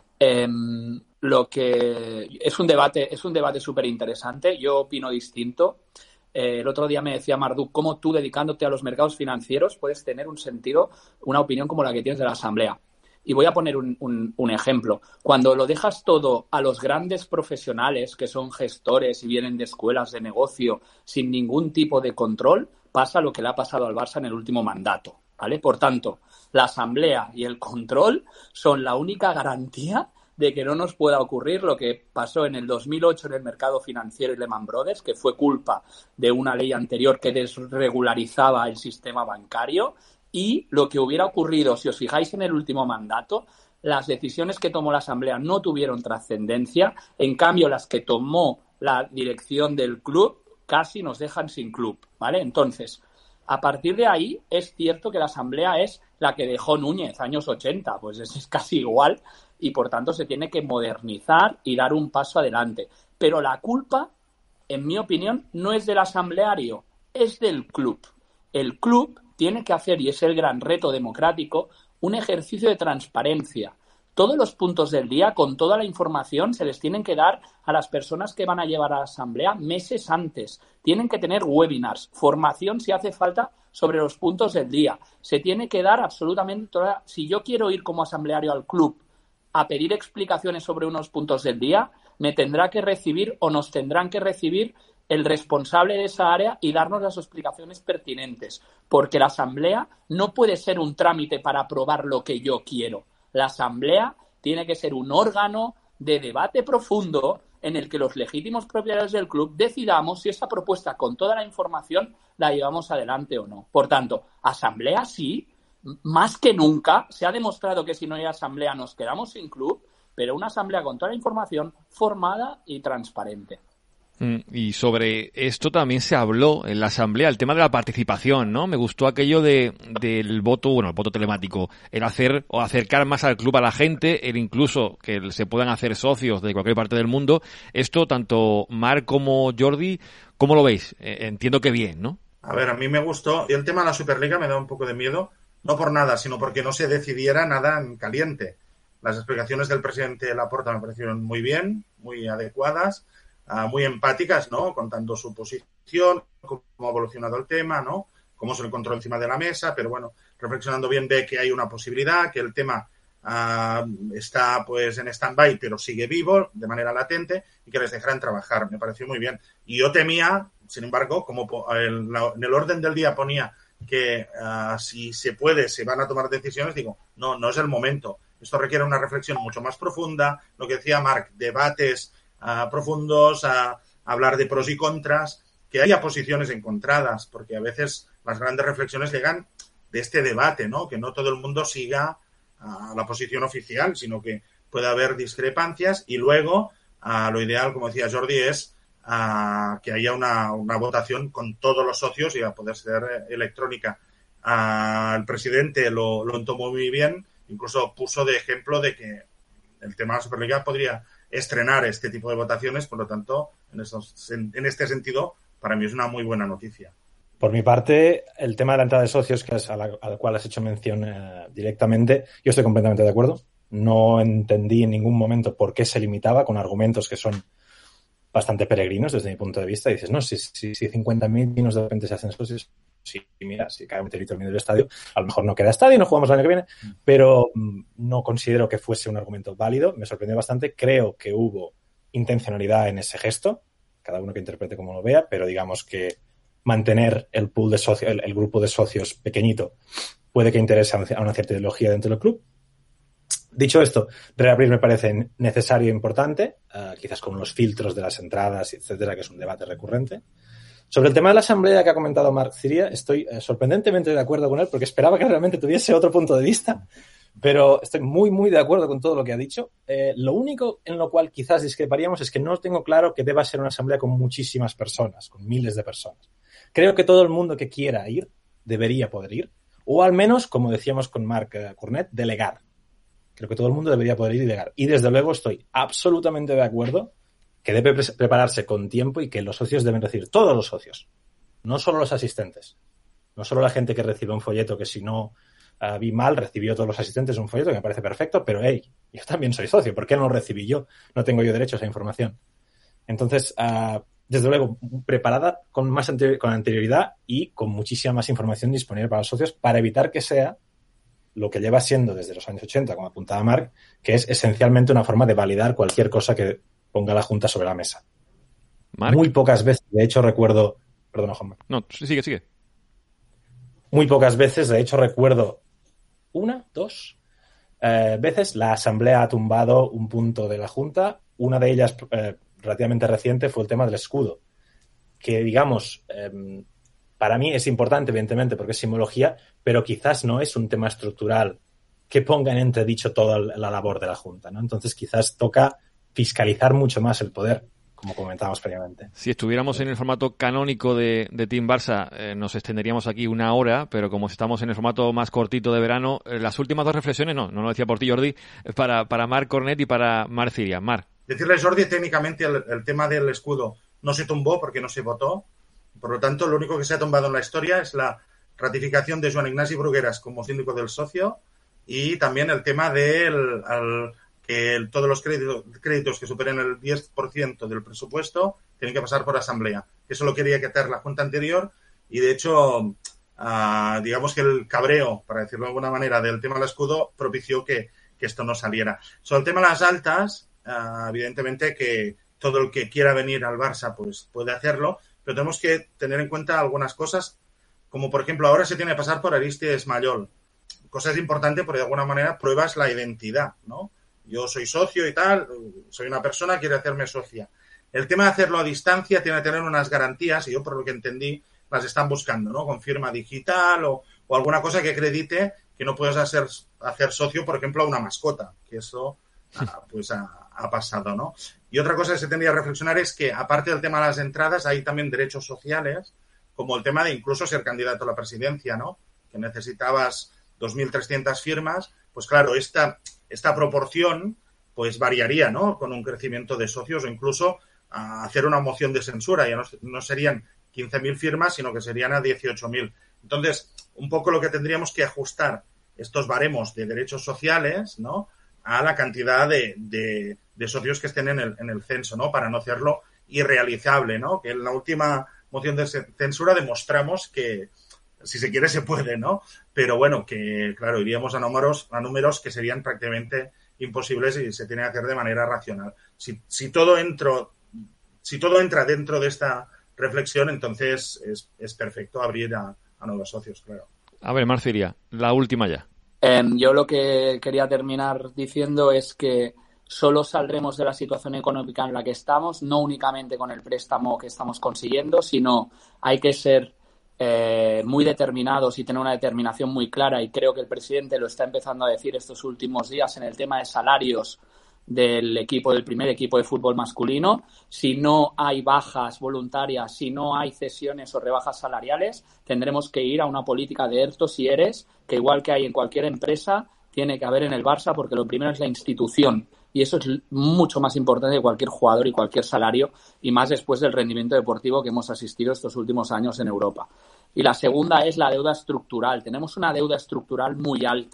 Lo que es un debate súper interesante, yo opino distinto. El otro día me decía Marduk, cómo tú dedicándote a los mercados financieros puedes tener un sentido, una opinión como la que tienes de la Asamblea. Y voy a poner un ejemplo. Cuando lo dejas todo a los grandes profesionales que son gestores y vienen de escuelas de negocio sin ningún tipo de control, pasa lo que le ha pasado al Barça en el último mandato, ¿vale? Por tanto, la Asamblea y el control son la única garantía de que no nos pueda ocurrir lo que pasó en el 2008 en el mercado financiero y Lehman Brothers, que fue culpa de una ley anterior que desregularizaba el sistema bancario. Y lo que hubiera ocurrido, si os fijáis en el último mandato, las decisiones que tomó la Asamblea no tuvieron trascendencia. En cambio, las que tomó la dirección del club casi nos dejan sin club, ¿vale? Entonces, a partir de ahí, es cierto que la Asamblea es la que dejó Núñez, años 80, pues es casi igual y, por tanto, se tiene que modernizar y dar un paso adelante. Pero la culpa, en mi opinión, no es del asambleario, es del club. El club tiene que hacer, y es el gran reto democrático, un ejercicio de transparencia. Todos los puntos del día, con toda la información, se les tienen que dar a las personas que van a llevar a la asamblea meses antes. Tienen que tener webinars, formación si hace falta sobre los puntos del día. Se tiene que dar absolutamente toda... Si yo quiero ir como asambleario al club a pedir explicaciones sobre unos puntos del día, me tendrá que recibir o nos tendrán que recibir el responsable de esa área y darnos las explicaciones pertinentes, porque la asamblea no puede ser un trámite para aprobar lo que yo quiero. La asamblea tiene que ser un órgano de debate profundo en el que los legítimos propietarios del club decidamos si esa propuesta con toda la información la llevamos adelante o no. Por tanto, asamblea sí, más que nunca se ha demostrado que si no hay asamblea nos quedamos sin club, pero una asamblea con toda la información formada y transparente. Y sobre esto también se habló en la asamblea, el tema de la participación, ¿no? Me gustó aquello del voto, bueno, el voto telemático, el hacer o acercar más al club a la gente, el incluso que se puedan hacer socios de cualquier parte del mundo. Esto, tanto Marc como Jordi, ¿cómo lo veis? Entiendo que bien, ¿no? A ver, a mí me gustó. Y el tema de la Superliga me da un poco de miedo, no por nada, sino porque no se decidiera nada en caliente. Las explicaciones del presidente Laporta me parecieron muy bien, muy adecuadas, muy empáticas, ¿no? Contando su posición, cómo ha evolucionado el tema, ¿no? Cómo se lo encontró encima de la mesa, pero bueno, reflexionando bien de que hay una posibilidad, que el tema está pues en stand-by, pero sigue vivo de manera latente y que les dejarán trabajar. Me pareció muy bien. Y yo temía, sin embargo, como en el orden del día ponía que si se puede, se van a tomar decisiones, digo, no es el momento. Esto requiere una reflexión mucho más profunda, lo que decía Marc, debates profundos, a hablar de pros y contras, que haya posiciones encontradas, porque a veces las grandes reflexiones llegan de este debate, ¿no? Que no todo el mundo siga la posición oficial, sino que puede haber discrepancias y luego lo ideal, como decía Jordi, es que haya una votación con todos los socios y a poder ser electrónica. El presidente lo tomó muy bien, incluso puso de ejemplo de que el tema de la Superliga podría estrenar este tipo de votaciones, por lo tanto, en este sentido, para mí es una muy buena noticia. Por mi parte, el tema de la entrada de socios, que es al cual has hecho mención directamente, yo estoy completamente de acuerdo. No entendí en ningún momento por qué se limitaba con argumentos que son bastante peregrinos desde mi punto de vista. Y dices, no, si 50.000 vinos de repente se hacen socios, sí, mira, si cae un meteorito en medio del estadio, a lo mejor no queda estadio, no jugamos el año que viene, pero no considero que fuese un argumento válido. Me sorprendió bastante. Creo que hubo intencionalidad en ese gesto, cada uno que interprete como lo vea, pero digamos que mantener el pool de socios, el grupo de socios pequeñito, puede que interese a una cierta ideología dentro del club. Dicho esto, reabrir me parece necesario e importante, quizás con los filtros de las entradas, etcétera, que es un debate recurrente. Sobre el tema de la asamblea que ha comentado Marc Ciria, estoy sorprendentemente de acuerdo con él, porque esperaba que realmente tuviese otro punto de vista, pero estoy muy, muy de acuerdo con todo lo que ha dicho. Lo único en lo cual quizás discreparíamos es que no tengo claro que deba ser una asamblea con muchísimas personas, con miles de personas. Creo que todo el mundo que quiera ir debería poder ir, o al menos, como decíamos con Marc Cornet, delegar. Creo que todo el mundo debería poder ir y delegar. Y desde luego estoy absolutamente de acuerdo que debe prepararse con tiempo y que los socios deben recibir, todos los socios, no solo los asistentes, no solo la gente que recibe un folleto que si no vi mal, recibió todos los asistentes un folleto que me parece perfecto, pero hey, yo también soy socio, ¿por qué no lo recibí yo? No tengo yo derecho a esa información. Entonces, desde luego, preparada con anterioridad y con muchísima más información disponible para los socios para evitar que sea lo que lleva siendo desde los años 80, como apuntaba Marc, que es esencialmente una forma de validar cualquier cosa que ponga la Junta sobre la mesa. Marc. Muy pocas veces, de hecho, recuerdo... Perdona, Juanma. No, sigue. Muy pocas veces, de hecho, recuerdo dos veces la Asamblea ha tumbado un punto de la Junta. Una de ellas, relativamente reciente, fue el tema del escudo, que, digamos... para mí es importante, evidentemente, porque es simbología, pero quizás no es un tema estructural que ponga en entredicho toda la labor de la Junta, ¿no? Entonces quizás toca fiscalizar mucho más el poder, como comentábamos previamente. Si estuviéramos en el formato canónico de Team Barça, nos extenderíamos aquí 1 hora, pero como estamos en el formato más cortito de verano, las últimas 2 reflexiones, no lo decía por ti, Jordi, para Marc Cornet y para Marc Ciria. Marc. Decirle a Jordi, técnicamente el tema del escudo no se tumbó porque no se votó. Por lo tanto, lo único que se ha tumbado en la historia es la ratificación de Joan Ignasi Brugueras como síndico del socio y también el tema de que todos los créditos que superen el 10% del presupuesto tienen que pasar por asamblea. Eso lo quería quitar la Junta anterior y, de hecho, digamos que el cabreo, para decirlo de alguna manera, del tema del escudo propició que esto no saliera. Sobre el tema de las altas, evidentemente que todo el que quiera venir al Barça pues puede hacerlo, pero tenemos que tener en cuenta algunas cosas, como por ejemplo ahora se tiene que pasar por Aristides Mayol. Cosa es importante porque de alguna manera pruebas la identidad, ¿no? Yo soy socio y tal, soy una persona, quiero hacerme socia. El tema de hacerlo a distancia tiene que tener unas garantías, y yo por lo que entendí las están buscando, ¿no? Con firma digital o alguna cosa que acredite que no puedes hacer socio, por ejemplo, a una mascota, que eso pues ha pasado, ¿no? Y otra cosa que se tendría que reflexionar es que, aparte del tema de las entradas, hay también derechos sociales, como el tema de incluso ser candidato a la presidencia, ¿no? Que necesitabas 2.300 firmas, pues claro, esta proporción pues variaría, ¿no? Con un crecimiento de socios o incluso a hacer una moción de censura. Ya no serían 15.000 firmas, sino que serían a 18.000. Entonces, un poco lo que tendríamos que ajustar estos baremos de derechos sociales, ¿no? A la cantidad de socios que estén en el censo, ¿no? Para no hacerlo irrealizable, ¿no? Que en la última moción de censura demostramos que, si se quiere, se puede, ¿no? Pero bueno, que claro, iríamos a números que serían prácticamente imposibles y se tiene que hacer de manera racional. Si todo entra dentro de esta reflexión, entonces es perfecto abrir a nuevos socios, claro. A ver, Marc Ciria, la última ya. Yo lo que quería terminar diciendo es que solo saldremos de la situación económica en la que estamos, no únicamente con el préstamo que estamos consiguiendo, sino hay que ser muy determinados y tener una determinación muy clara, y creo que el presidente lo está empezando a decir estos últimos días en el tema de salarios del primer equipo de fútbol masculino. Si no hay bajas voluntarias, si no hay cesiones o rebajas salariales, tendremos que ir a una política de ERTOs y ERES, que igual que hay en cualquier empresa, tiene que haber en el Barça, porque lo primero es la institución, y eso es mucho más importante que cualquier jugador y cualquier salario, y más después del rendimiento deportivo que hemos asistido estos últimos años en Europa. Y la segunda es la deuda estructural. Tenemos una deuda estructural muy alta.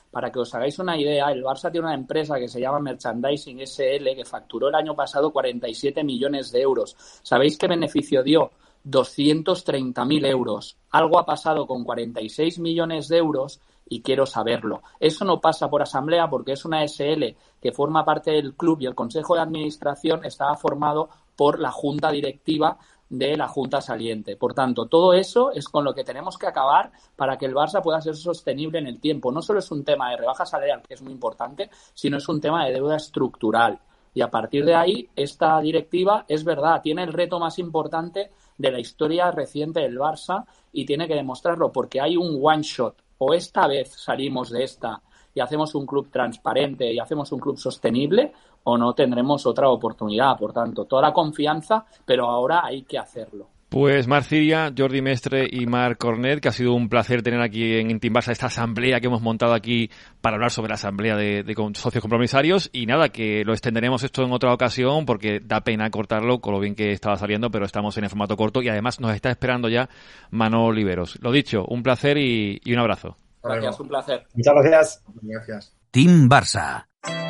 Para que os hagáis una idea, el Barça tiene una empresa que se llama Merchandising SL que facturó el año pasado 47 millones de euros. ¿Sabéis qué beneficio dio? 230.000 euros. Algo ha pasado con 46 millones de euros y quiero saberlo. Eso no pasa por asamblea porque es una SL que forma parte del club y el Consejo de Administración estaba formado por la Junta Directiva de la Junta Saliente. Por tanto, todo eso es con lo que tenemos que acabar para que el Barça pueda ser sostenible en el tiempo. No solo es un tema de rebaja salarial, que es muy importante, sino es un tema de deuda estructural. Y a partir de ahí, esta directiva, es verdad, tiene el reto más importante de la historia reciente del Barça y tiene que demostrarlo porque hay un one shot. O esta vez salimos de esta y hacemos un club transparente y hacemos un club sostenible, o no tendremos otra oportunidad. Por tanto, toda la confianza, pero ahora hay que hacerlo. Pues Marc Ciria, Jordi Mestre y Marc Cornet, que ha sido un placer tener aquí en Team Barça esta asamblea que hemos montado aquí para hablar sobre la asamblea de socios compromisarios. Y nada, que lo extenderemos esto en otra ocasión porque da pena cortarlo con lo bien que estaba saliendo, pero estamos en el formato corto y además nos está esperando ya Manolo Oliveros. Lo dicho, un placer y un abrazo. Gracias, un placer. Muchas gracias. Gracias. Team Barça.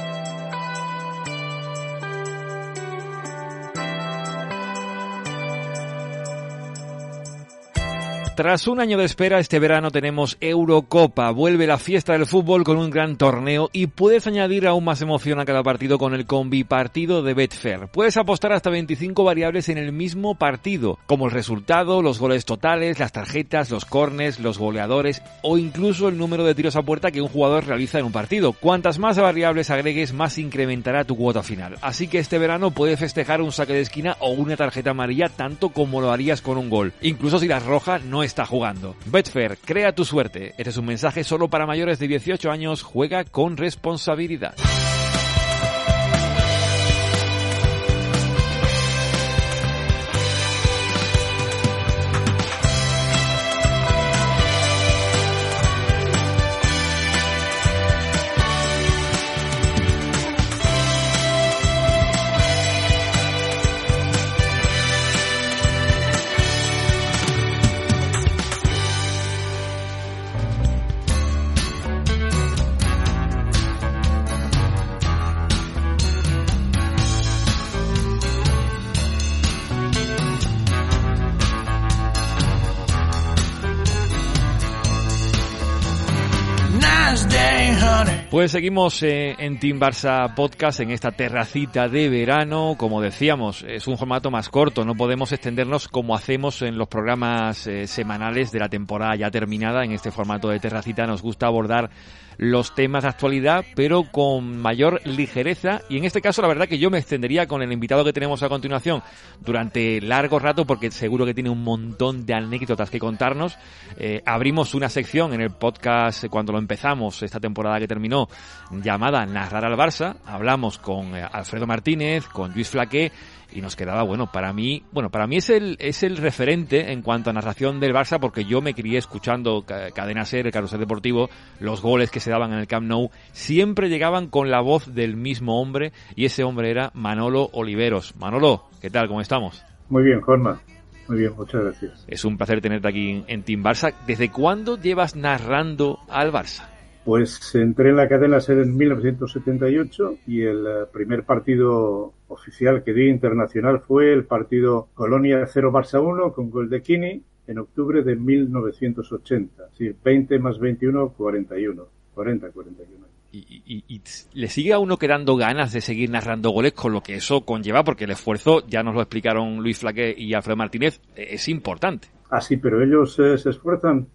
Tras un año de espera, este verano tenemos Eurocopa. Vuelve la fiesta del fútbol con un gran torneo y puedes añadir aún más emoción a cada partido con el combipartido de Betfair. Puedes apostar hasta 25 variables en el mismo partido, como el resultado, los goles totales, las tarjetas, los córners, los goleadores o incluso el número de tiros a puerta que un jugador realiza en un partido. Cuantas más variables agregues, más incrementará tu cuota final. Así que este verano puedes festejar un saque de esquina o una tarjeta amarilla tanto como lo harías con un gol, incluso si la roja no está jugando. Betfair, crea tu suerte. Este es un mensaje solo para mayores de 18 años. Juega con responsabilidad. Pues seguimos en Team Barça Podcast, en esta terracita de verano. Como decíamos, es un formato más corto, no podemos extendernos como hacemos en los programas semanales de la temporada ya terminada. En este formato de terracita nos gusta abordar los temas de actualidad, pero con mayor ligereza. Y en este caso, la verdad que yo me extendería con el invitado que tenemos a continuación durante largo rato, porque seguro que tiene un montón de anécdotas que contarnos. Abrimos una sección en el podcast cuando lo empezamos, esta temporada que terminó, llamada Narrar al Barça. Hablamos con Alfredo Martínez, con Lluís Flaqué, y nos quedaba, para mí es el referente en cuanto a narración del Barça, porque yo me crié escuchando Cadena SER, el Carrusel Deportivo. Los goles que se daban en el Camp Nou siempre llegaban con la voz del mismo hombre, y ese hombre era Manolo Oliveros. Manolo, ¿qué tal? ¿Cómo estamos? Muy bien, Juanma. Muy bien, muchas gracias. Es un placer tenerte aquí en Team Barça. ¿Desde cuándo llevas narrando al Barça? Pues entré en la cadena SER en 1978 y el primer partido oficial que di internacional fue el partido Colonia 0 Barça 1 con gol de Quini en octubre de 1980. Sí, 20 más 21, 41. 41. ¿Y le sigue a uno quedando ganas de seguir narrando goles con lo que eso conlleva? Porque el esfuerzo, ya nos lo explicaron Lluís Flaqué y Alfredo Martínez, es importante. Ah, sí, pero ellos se esfuerzan.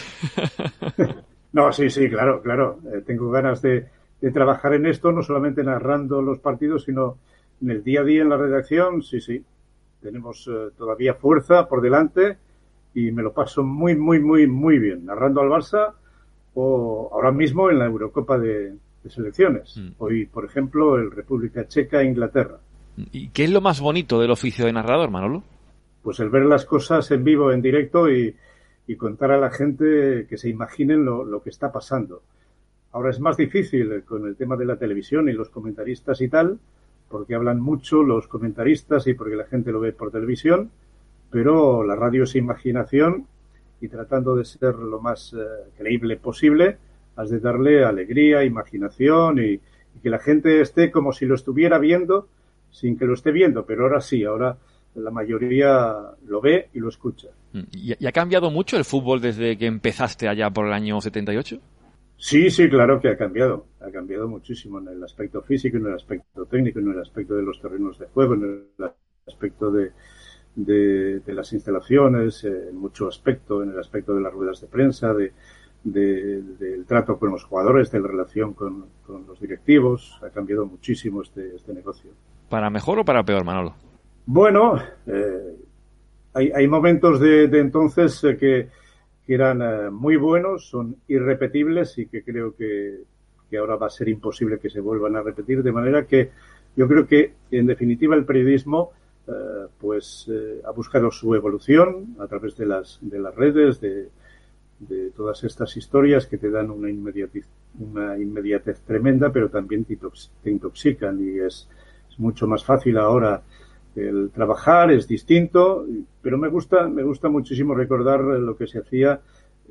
No, sí, claro. Tengo ganas de trabajar en esto, no solamente narrando los partidos, sino en el día a día en la redacción. Sí. Tenemos todavía fuerza por delante y me lo paso muy bien narrando al Barça o ahora mismo en la Eurocopa de selecciones. Hoy, por ejemplo, el República Checa e Inglaterra. ¿Y qué es lo más bonito del oficio de narrador, Manolo? Pues el ver las cosas en vivo, en directo y contar a la gente que se imaginen lo que está pasando. Ahora es más difícil con el tema de la televisión y los comentaristas y tal, porque hablan mucho los comentaristas y porque la gente lo ve por televisión, pero la radio es imaginación y tratando de ser lo más creíble posible, has de darle alegría, imaginación y que la gente esté como si lo estuviera viendo sin que lo esté viendo, pero ahora sí, ahora la mayoría lo ve y lo escucha. ¿Y ha cambiado mucho el fútbol desde que empezaste allá por el año 78? Sí, claro que ha cambiado muchísimo en el aspecto físico, en el aspecto técnico, en el aspecto de los terrenos de juego, en el aspecto de las instalaciones, en mucho aspecto, en el aspecto de las ruedas de prensa, del trato con los jugadores, de la relación con los directivos. Ha cambiado muchísimo este negocio. ¿Para mejor o para peor, Manolo? Bueno, hay momentos de entonces que eran muy buenos, son irrepetibles y que creo que ahora va a ser imposible que se vuelvan a repetir, de manera que yo creo que, en definitiva, el periodismo ha buscado su evolución a través de las redes, de todas estas historias que te dan una inmediatez tremenda, pero también te intoxican y es mucho más fácil ahora el trabajar, es distinto, pero me gusta muchísimo recordar lo que se hacía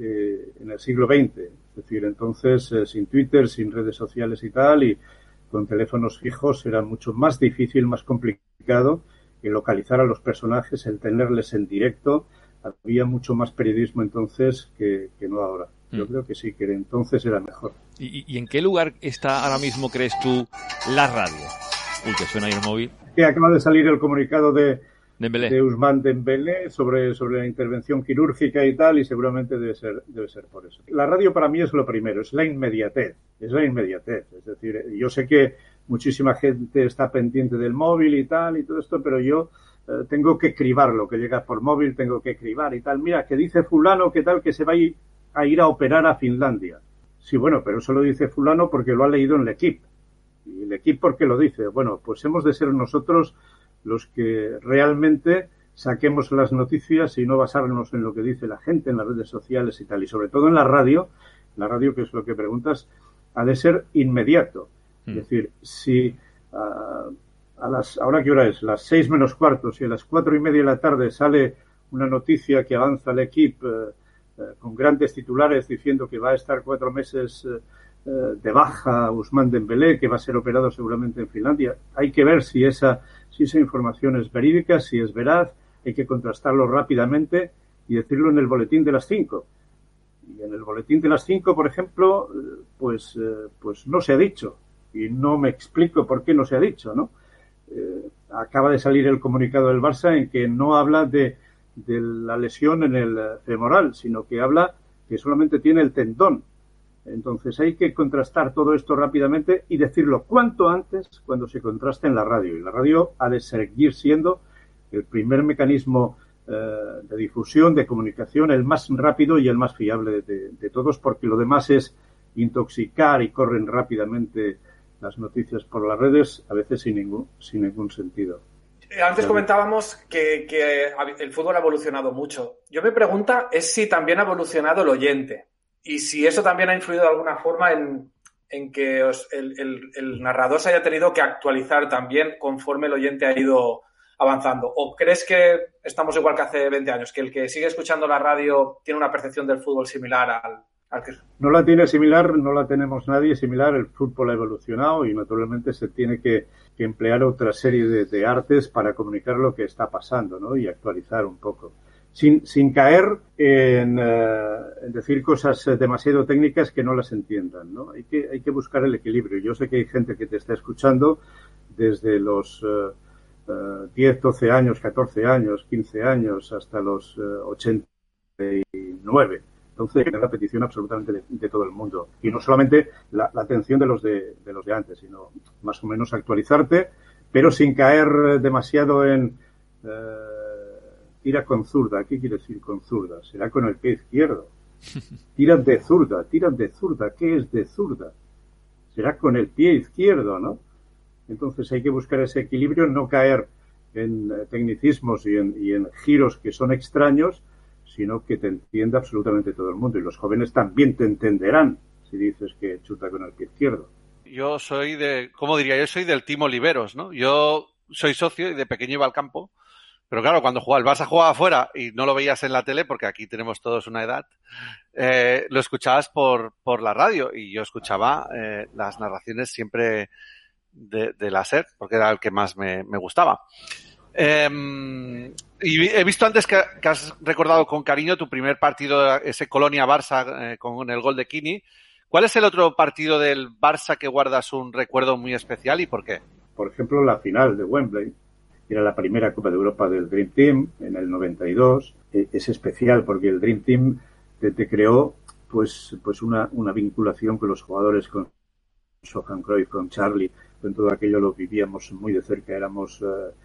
en el siglo XX, es decir, entonces sin Twitter, sin redes sociales y tal, y con teléfonos fijos era mucho más difícil, más complicado el localizar a los personajes, el tenerles en directo. Había mucho más periodismo entonces que no ahora. Yo creo que sí, que entonces era mejor. ¿Y en qué lugar está ahora mismo, crees tú, la radio? Uy, que suena ahí el móvil. Que acaba de salir el comunicado de Ousmane Dembélé sobre la intervención quirúrgica y tal, y seguramente debe ser por eso. La radio para mí es lo primero, es la inmediatez. Es decir, yo sé que muchísima gente está pendiente del móvil y tal y todo esto, pero yo tengo que cribar lo que llega por móvil, tengo que cribar y tal. Mira, que dice fulano que tal que se va a ir a operar a Finlandia. Sí, bueno, pero eso lo dice fulano porque lo ha leído en l'Equipe. ¿Y l'Equipe por qué lo dice? Bueno, pues hemos de ser nosotros los que realmente saquemos las noticias y no basarnos en lo que dice la gente en las redes sociales y tal. Y sobre todo en la radio, que es lo que preguntas, ha de ser inmediato. Es decir, si ¿ahora qué hora es? Las 6 menos cuarto, si a las 4:30 de la tarde sale una noticia que avanza l'Equipe con grandes titulares diciendo que va a estar 4 meses de baja Ousmane Dembélé, que va a ser operado seguramente en Finlandia, hay que ver si esa información es verídica, si es veraz, hay que contrastarlo rápidamente y decirlo en el boletín de las 5. Y en el boletín de las 5, por ejemplo, pues no se ha dicho. Y no me explico por qué no se ha dicho, ¿no? Acaba de salir el comunicado del Barça en que no habla de la lesión en el femoral, sino que habla que solamente tiene el tendón. Entonces hay que contrastar todo esto rápidamente y decirlo cuanto antes cuando se contraste en la radio. Y la radio ha de seguir siendo el primer mecanismo de difusión, de comunicación, el más rápido y el más fiable de todos, porque lo demás es intoxicar y corren rápidamente las noticias por las redes, a veces sin ningún sentido. Antes comentábamos que el fútbol ha evolucionado mucho. Yo mi pregunta es si también ha evolucionado el oyente y si eso también ha influido de alguna forma en que el narrador se haya tenido que actualizar también conforme el oyente ha ido avanzando. ¿O crees que estamos igual que hace 20 años, que el que sigue escuchando la radio tiene una percepción del fútbol similar al que... No la tiene similar, no la tenemos nadie similar. El fútbol ha evolucionado y naturalmente se tiene que emplear otra serie de artes para comunicar lo que está pasando, ¿no? Y actualizar un poco. Sin caer en decir cosas demasiado técnicas que no las entiendan, ¿no? Hay que buscar el equilibrio. Yo sé que hay gente que te está escuchando desde los 10, 12 años, 14 años, 15 años hasta los 89. Entonces, es la petición absolutamente de todo el mundo. Y no solamente la atención de los de antes, sino más o menos actualizarte, pero sin caer demasiado en tira con zurda. ¿Qué quiere decir con zurda? Será con el pie izquierdo. Tira de zurda. ¿Qué es de zurda? Será con el pie izquierdo, ¿no? Entonces hay que buscar ese equilibrio, no caer en tecnicismos y en giros que son extraños, sino que te entienda absolutamente todo el mundo. Y los jóvenes también te entenderán si dices que chuta con el pie izquierdo. Yo soy yo soy del Team Oliveros, ¿no? Yo soy socio y de pequeño iba al campo Pero claro, cuando el Barça jugaba afuera y no lo veías en la tele, porque aquí tenemos todos una edad, lo escuchabas por la radio, y yo escuchaba las narraciones siempre de la SER, porque era el que más me gustaba. Y he visto antes que has recordado con cariño tu primer partido, ese Colonia-Barça, con el gol de Quini. ¿Cuál es el otro partido del Barça que guardas un recuerdo muy especial y por qué? Por ejemplo, la final de Wembley. Era la primera Copa de Europa del Dream Team en el 92. Es especial porque el Dream Team te creó pues una vinculación con los jugadores, con Johan Cruyff, con Charlie. En todo aquello lo vivíamos muy de cerca. Éramos,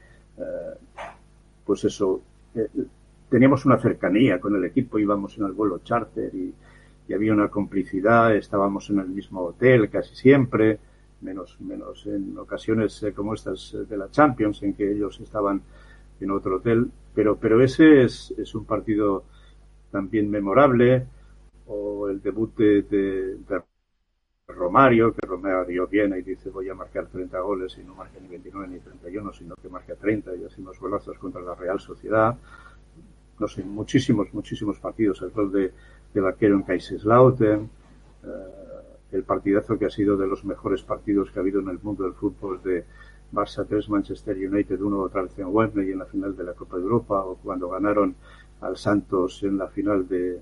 pues eso, teníamos una cercanía con el equipo. Íbamos en el vuelo charter y había una complicidad. Estábamos en el mismo hotel casi siempre. Menos en ocasiones como estas de la Champions, en que ellos estaban en otro hotel, pero ese es un partido también memorable. O el debut de Romario, que Romario viene y dice voy a marcar 30 goles y no marca ni 29 ni 31, sino que marca 30 y hacemos golazos contra la Real Sociedad. No sé, muchísimos partidos. El gol de Vaquero en Kaiserslautern, el partidazo que ha sido de los mejores partidos que ha habido en el mundo del fútbol, de Barça 3, Manchester United 1, otra vez en Wembley en la final de la Copa de Europa, o cuando ganaron al Santos en la final del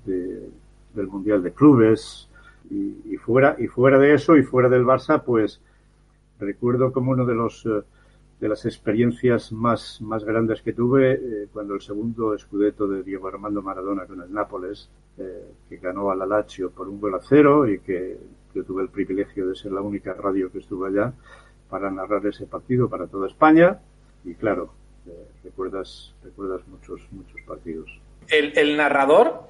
Mundial de Clubes. Y fuera de eso, y fuera del Barça, pues recuerdo como uno de las experiencias más grandes que tuve cuando el segundo scudetto de Diego Armando Maradona con el Nápoles, que ganó al Lazio por 1-0, y que yo tuve el privilegio de ser la única radio que estuvo allá para narrar ese partido para toda España. Y claro, recuerdas muchos partidos. ¿El narrador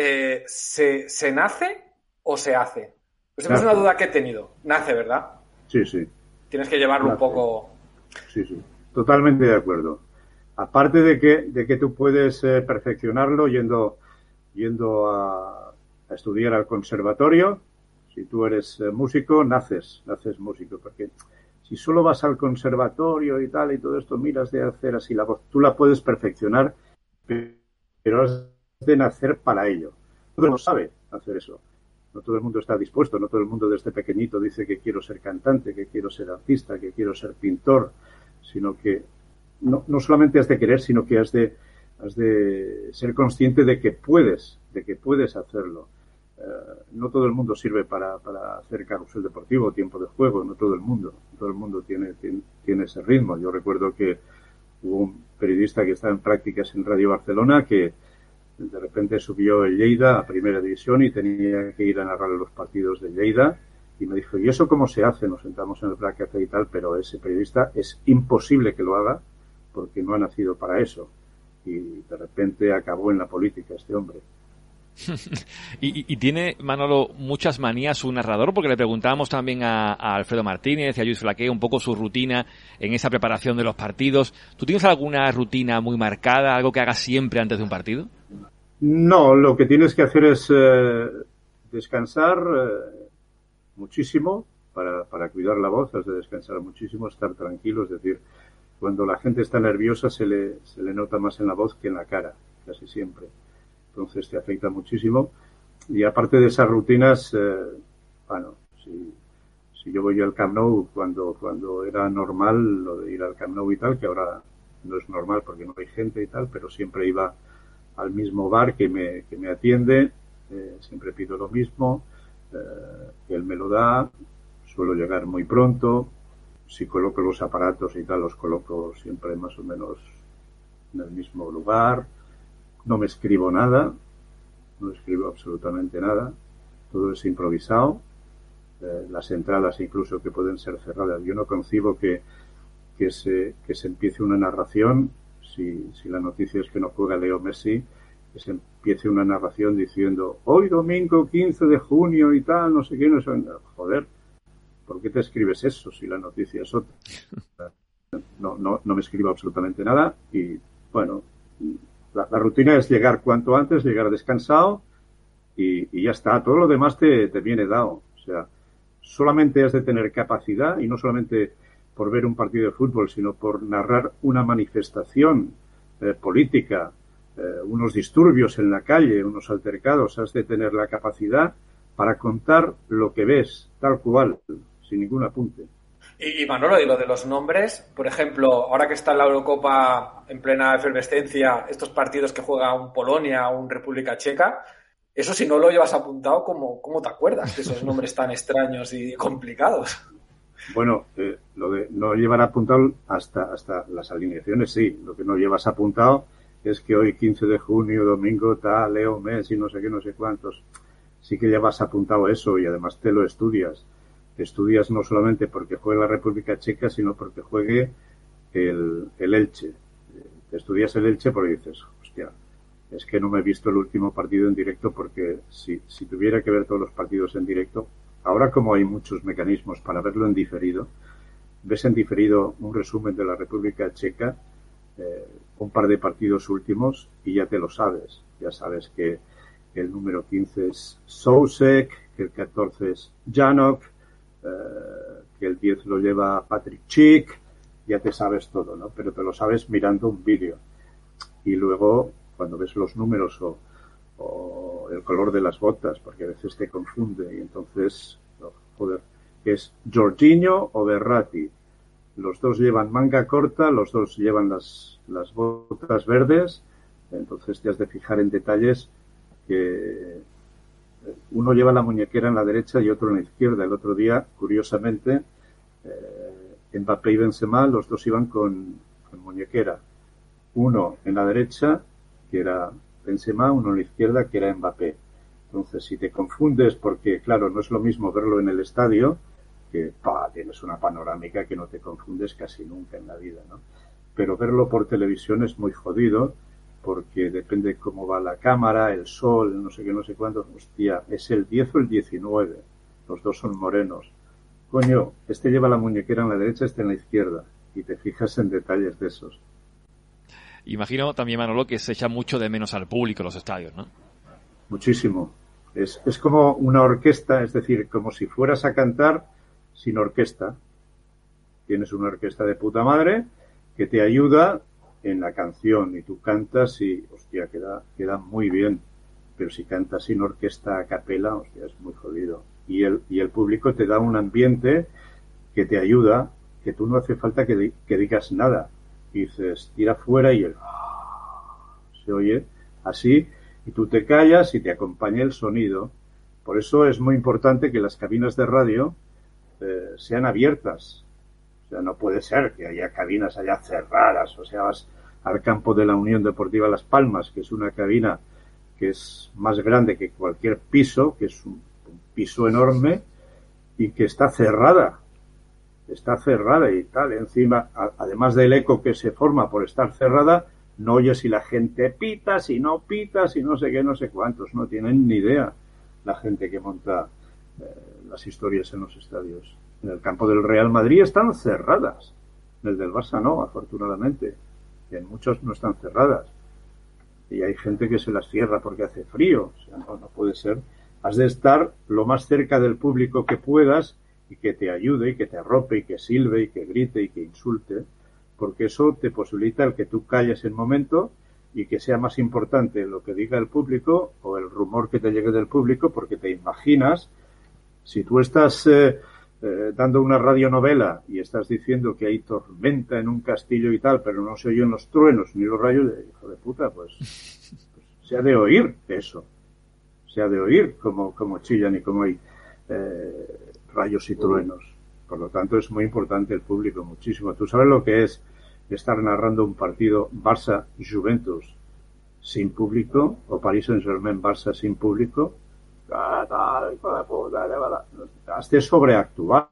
se nace o se hace? Pues es una duda que he tenido. Nace, ¿verdad? Sí. Tienes que llevarlo un poco... Sí, totalmente de acuerdo. Aparte de que tú puedes perfeccionarlo yendo a estudiar al conservatorio. Si tú eres músico, naces músico, porque si solo vas al conservatorio y tal y todo esto, miras de hacer así la voz, tú la puedes perfeccionar, pero has de nacer para ello. Todo el mundo sabe hacer eso. No todo el mundo está dispuesto, no todo el mundo desde pequeñito dice que quiero ser cantante, que quiero ser artista, que quiero ser pintor, sino que no solamente has de querer, sino que has de ser consciente de que puedes hacerlo. No todo el mundo sirve para hacer carrusel deportivo, tiempo de juego, no todo el mundo tiene ese ritmo. Yo recuerdo que hubo un periodista que estaba en prácticas en Radio Barcelona que de repente subió el Lleida a Primera División y tenía que ir a narrar los partidos de Lleida, y me dijo, ¿y eso cómo se hace? Nos sentamos en el bracket y tal, pero ese periodista es imposible que lo haga porque no ha nacido para eso. Y de repente acabó en la política este hombre. y tiene, Manolo, muchas manías su narrador, porque le preguntábamos también a Alfredo Martínez y a Lluís Flaqué un poco su rutina en esa preparación de los partidos. ¿Tú tienes alguna rutina muy marcada, algo que hagas siempre antes de un partido? No, lo que tienes que hacer es descansar muchísimo para cuidar la voz. Has de descansar muchísimo, estar tranquilo, es decir, cuando la gente está nerviosa se le nota más en la voz que en la cara, casi siempre. Entonces te afecta muchísimo. Y aparte de esas rutinas, si yo voy al Camp Nou cuando era normal lo de ir al Camp Nou y tal, que ahora no es normal porque no hay gente y tal, pero siempre iba al mismo bar que me atiende, siempre pido lo mismo, él me lo da, suelo llegar muy pronto. Si coloco los aparatos y tal, los coloco siempre más o menos en el mismo lugar. No me escribo nada, no escribo absolutamente nada, todo es improvisado. Las entradas incluso que pueden ser cerradas. Yo no concibo que se empiece una narración, si la noticia es que no juega Leo Messi, que se empiece una narración diciendo hoy domingo 15 de junio y tal, no sé qué, no sé. Joder, ¿por qué te escribes eso si la noticia es otra? No me escribo absolutamente nada. Y bueno, la rutina es llegar cuanto antes, llegar descansado y ya está. Todo lo demás te viene dado. O sea, solamente has de tener capacidad, y no solamente por ver un partido de fútbol, sino por narrar una manifestación política, unos disturbios en la calle, unos altercados, has de tener la capacidad para contar lo que ves, tal cual, sin ningún apunte. Y Manolo, y lo de los nombres, por ejemplo, ahora que está la Eurocopa en plena efervescencia, estos partidos que juega un Polonia o un República Checa, eso si no lo llevas apuntado, ¿cómo te acuerdas de esos nombres tan extraños y complicados? Bueno, lo de no llevar apuntado hasta las alineaciones, sí. Lo que no llevas apuntado es que hoy, 15 de junio, domingo, tal, Leo Messi, no sé qué, no sé cuántos. Sí que llevas apuntado eso y además te lo estudias. Te estudias no solamente porque juegue la República Checa, sino porque juegue el Elche. Te estudias el Elche porque dices, hostia, es que no me he visto el último partido en directo porque si tuviera que ver todos los partidos en directo, ahora como hay muchos mecanismos para verlo en diferido, ves en diferido un resumen de la República Checa, un par de partidos últimos y ya te lo sabes. Ya sabes que el número 15 es Souček, que el 14 es Janok, que el 10 lo lleva Patrick Schick, ya te sabes todo, ¿no? Pero te lo sabes mirando un vídeo. Y luego, cuando ves los números o el color de las botas, porque a veces te confunde, y entonces, joder, es Jorginho o Verratti. Los dos llevan manga corta, los dos llevan las botas verdes, entonces te has de fijar en detalles que uno lleva la muñequera en la derecha y otro en la izquierda. El otro día, curiosamente, Mbappé y Benzema, los dos iban con muñequera. Uno en la derecha, que era Benzema, uno en la izquierda, que era Mbappé. Entonces, si te confundes, porque claro, no es lo mismo verlo en el estadio, que tienes una panorámica que no te confundes casi nunca en la vida, ¿no? Pero verlo por televisión es muy jodido, porque depende cómo va la cámara, el sol, no sé qué, no sé cuánto. Hostia, ¿es el 10 o el 19? Los dos son morenos. Coño, este lleva la muñequera en la derecha, este en la izquierda. Y te fijas en detalles de esos. Imagino también, Manolo, que se echa mucho de menos al público en los estadios, ¿no? Muchísimo. Es como una orquesta, es decir, como si fueras a cantar sin orquesta. Tienes una orquesta de puta madre que te ayuda en la canción y tú cantas y, hostia, queda muy bien. Pero si cantas sin orquesta a capela, hostia, es muy jodido. Y el público te da un ambiente que te ayuda, que tú no hace falta que digas nada. Y dices, tira fuera y se oye así, y tú te callas y te acompaña el sonido. Por eso es muy importante que las cabinas de radio sean abiertas. O sea, no puede ser que haya cabinas allá cerradas. O sea, vas al campo de la Unión Deportiva Las Palmas, que es una cabina que es más grande que cualquier piso, que es un piso enorme y que está cerrada y tal. Encima, además del eco que se forma por estar cerrada, no oyes si la gente pita, si no pita, si no sé qué, no sé cuántos. No tienen ni idea la gente que monta las historias en los estadios. En el campo del Real Madrid están cerradas. En el del Barça no, afortunadamente. Y en muchos no están cerradas. Y hay gente que se las cierra porque hace frío. O sea, no puede ser. Has de estar lo más cerca del público que puedas y que te ayude, y que te arrope, y que silbe, y que grite, y que insulte, porque eso te posibilita el que tú calles el momento y que sea más importante lo que diga el público o el rumor que te llegue del público, porque te imaginas, si tú estás dando una radionovela y estás diciendo que hay tormenta en un castillo y tal, pero no se oyen los truenos ni los rayos, hijo de puta, pues se ha de oír eso. Se ha de oír como chillan y como hay rayos y truenos. Por lo tanto, es muy importante el público, muchísimo. ¿Tú sabes lo que es estar narrando un partido Barça-Juventus sin público o Paris Saint-Germain-Barça sin público? Has de sobreactuar.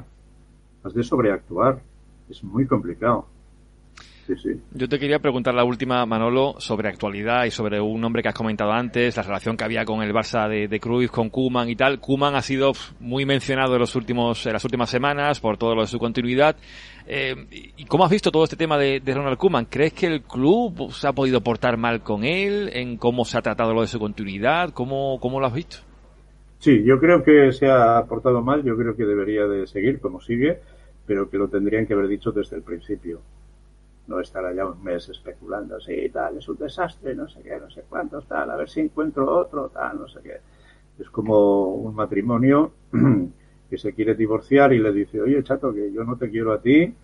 Es muy complicado. Sí, sí. Yo te quería preguntar la última, Manolo, sobre actualidad y sobre un nombre que has comentado antes, la relación que había con el Barça de Cruyff, con Koeman y tal. Koeman ha sido muy mencionado en las últimas semanas por todo lo de su continuidad. ¿Y cómo has visto todo este tema de Ronald Koeman? ¿Crees que el club se ha podido portar mal con él en cómo se ha tratado lo de su continuidad? ¿Cómo lo has visto? Sí, yo creo que se ha portado mal. Yo creo que debería de seguir como sigue, pero que lo tendrían que haber dicho desde el principio. no estar allá un mes especulando, sí, tal, es un desastre, no sé qué, no sé cuántos, tal, a ver si encuentro otro, tal, no sé qué. Es como un matrimonio que se quiere divorciar y le dice, oye, chato, que yo no te quiero a ti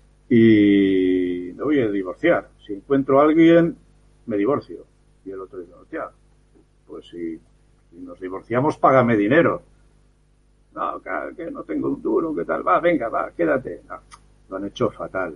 y me voy a divorciar. Si encuentro a alguien, me divorcio. Y el otro dice, hostia, pues si nos divorciamos, págame dinero. No, que no tengo un duro, ¿qué tal? Va, venga, va, quédate. No, lo han hecho fatal.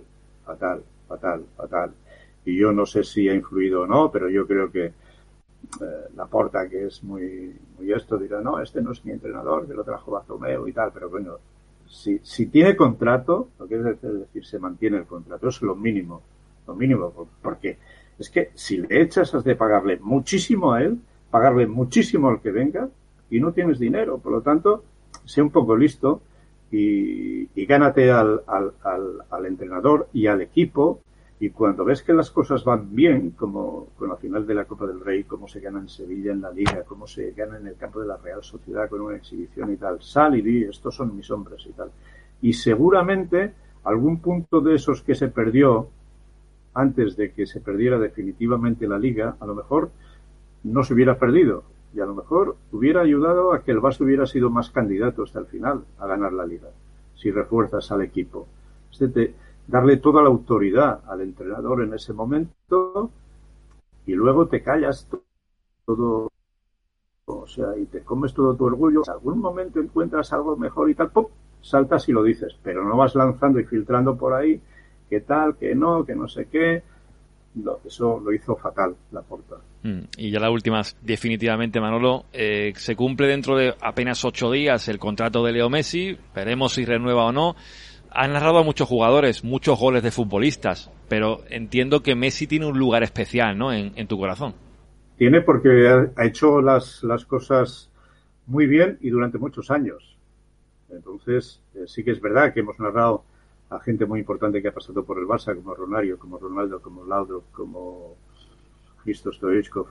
Y yo no sé si ha influido o no, pero yo creo que Laporta, que es muy esto, dirá, no, este no es mi entrenador, que lo trajo Bartomeu y tal, pero bueno, si tiene contrato, lo que es decir, se mantiene el contrato, es lo mínimo, porque es que si le echas has de pagarle muchísimo a él, pagarle muchísimo al que venga, y no tienes dinero, por lo tanto, sé un poco listo y gánate al entrenador y al equipo. Y cuando ves que las cosas van bien, como con la final de la Copa del Rey, cómo se gana en Sevilla en la Liga, cómo se gana en el campo de la Real Sociedad con una exhibición y tal, sal y di, estos son mis hombres y tal. Y seguramente algún punto de esos que se perdió antes de que se perdiera definitivamente la Liga, a lo mejor no se hubiera perdido. Y a lo mejor hubiera ayudado a que el Barça hubiera sido más candidato hasta el final a ganar la Liga, si refuerzas al equipo. Darle toda la autoridad al entrenador en ese momento y luego te callas todo, o sea, y te comes todo tu orgullo. En algún momento encuentras algo mejor y tal, ¡pum!, saltas y lo dices, pero no vas lanzando y filtrando por ahí que tal, que no sé qué. No, eso lo hizo fatal Laporta. Y ya la última, definitivamente, Manolo, se cumple dentro de apenas 8 días el contrato de Leo Messi, veremos si renueva o no. Han narrado a muchos jugadores, muchos goles de futbolistas, pero entiendo que Messi tiene un lugar especial, ¿no?, en tu corazón. Tiene, porque ha hecho las cosas muy bien y durante muchos años. Entonces, sí que es verdad que hemos narrado a gente muy importante que ha pasado por el Barça, como Romario, como Ronaldo, como Laudrup, como Hristo Stoichkov.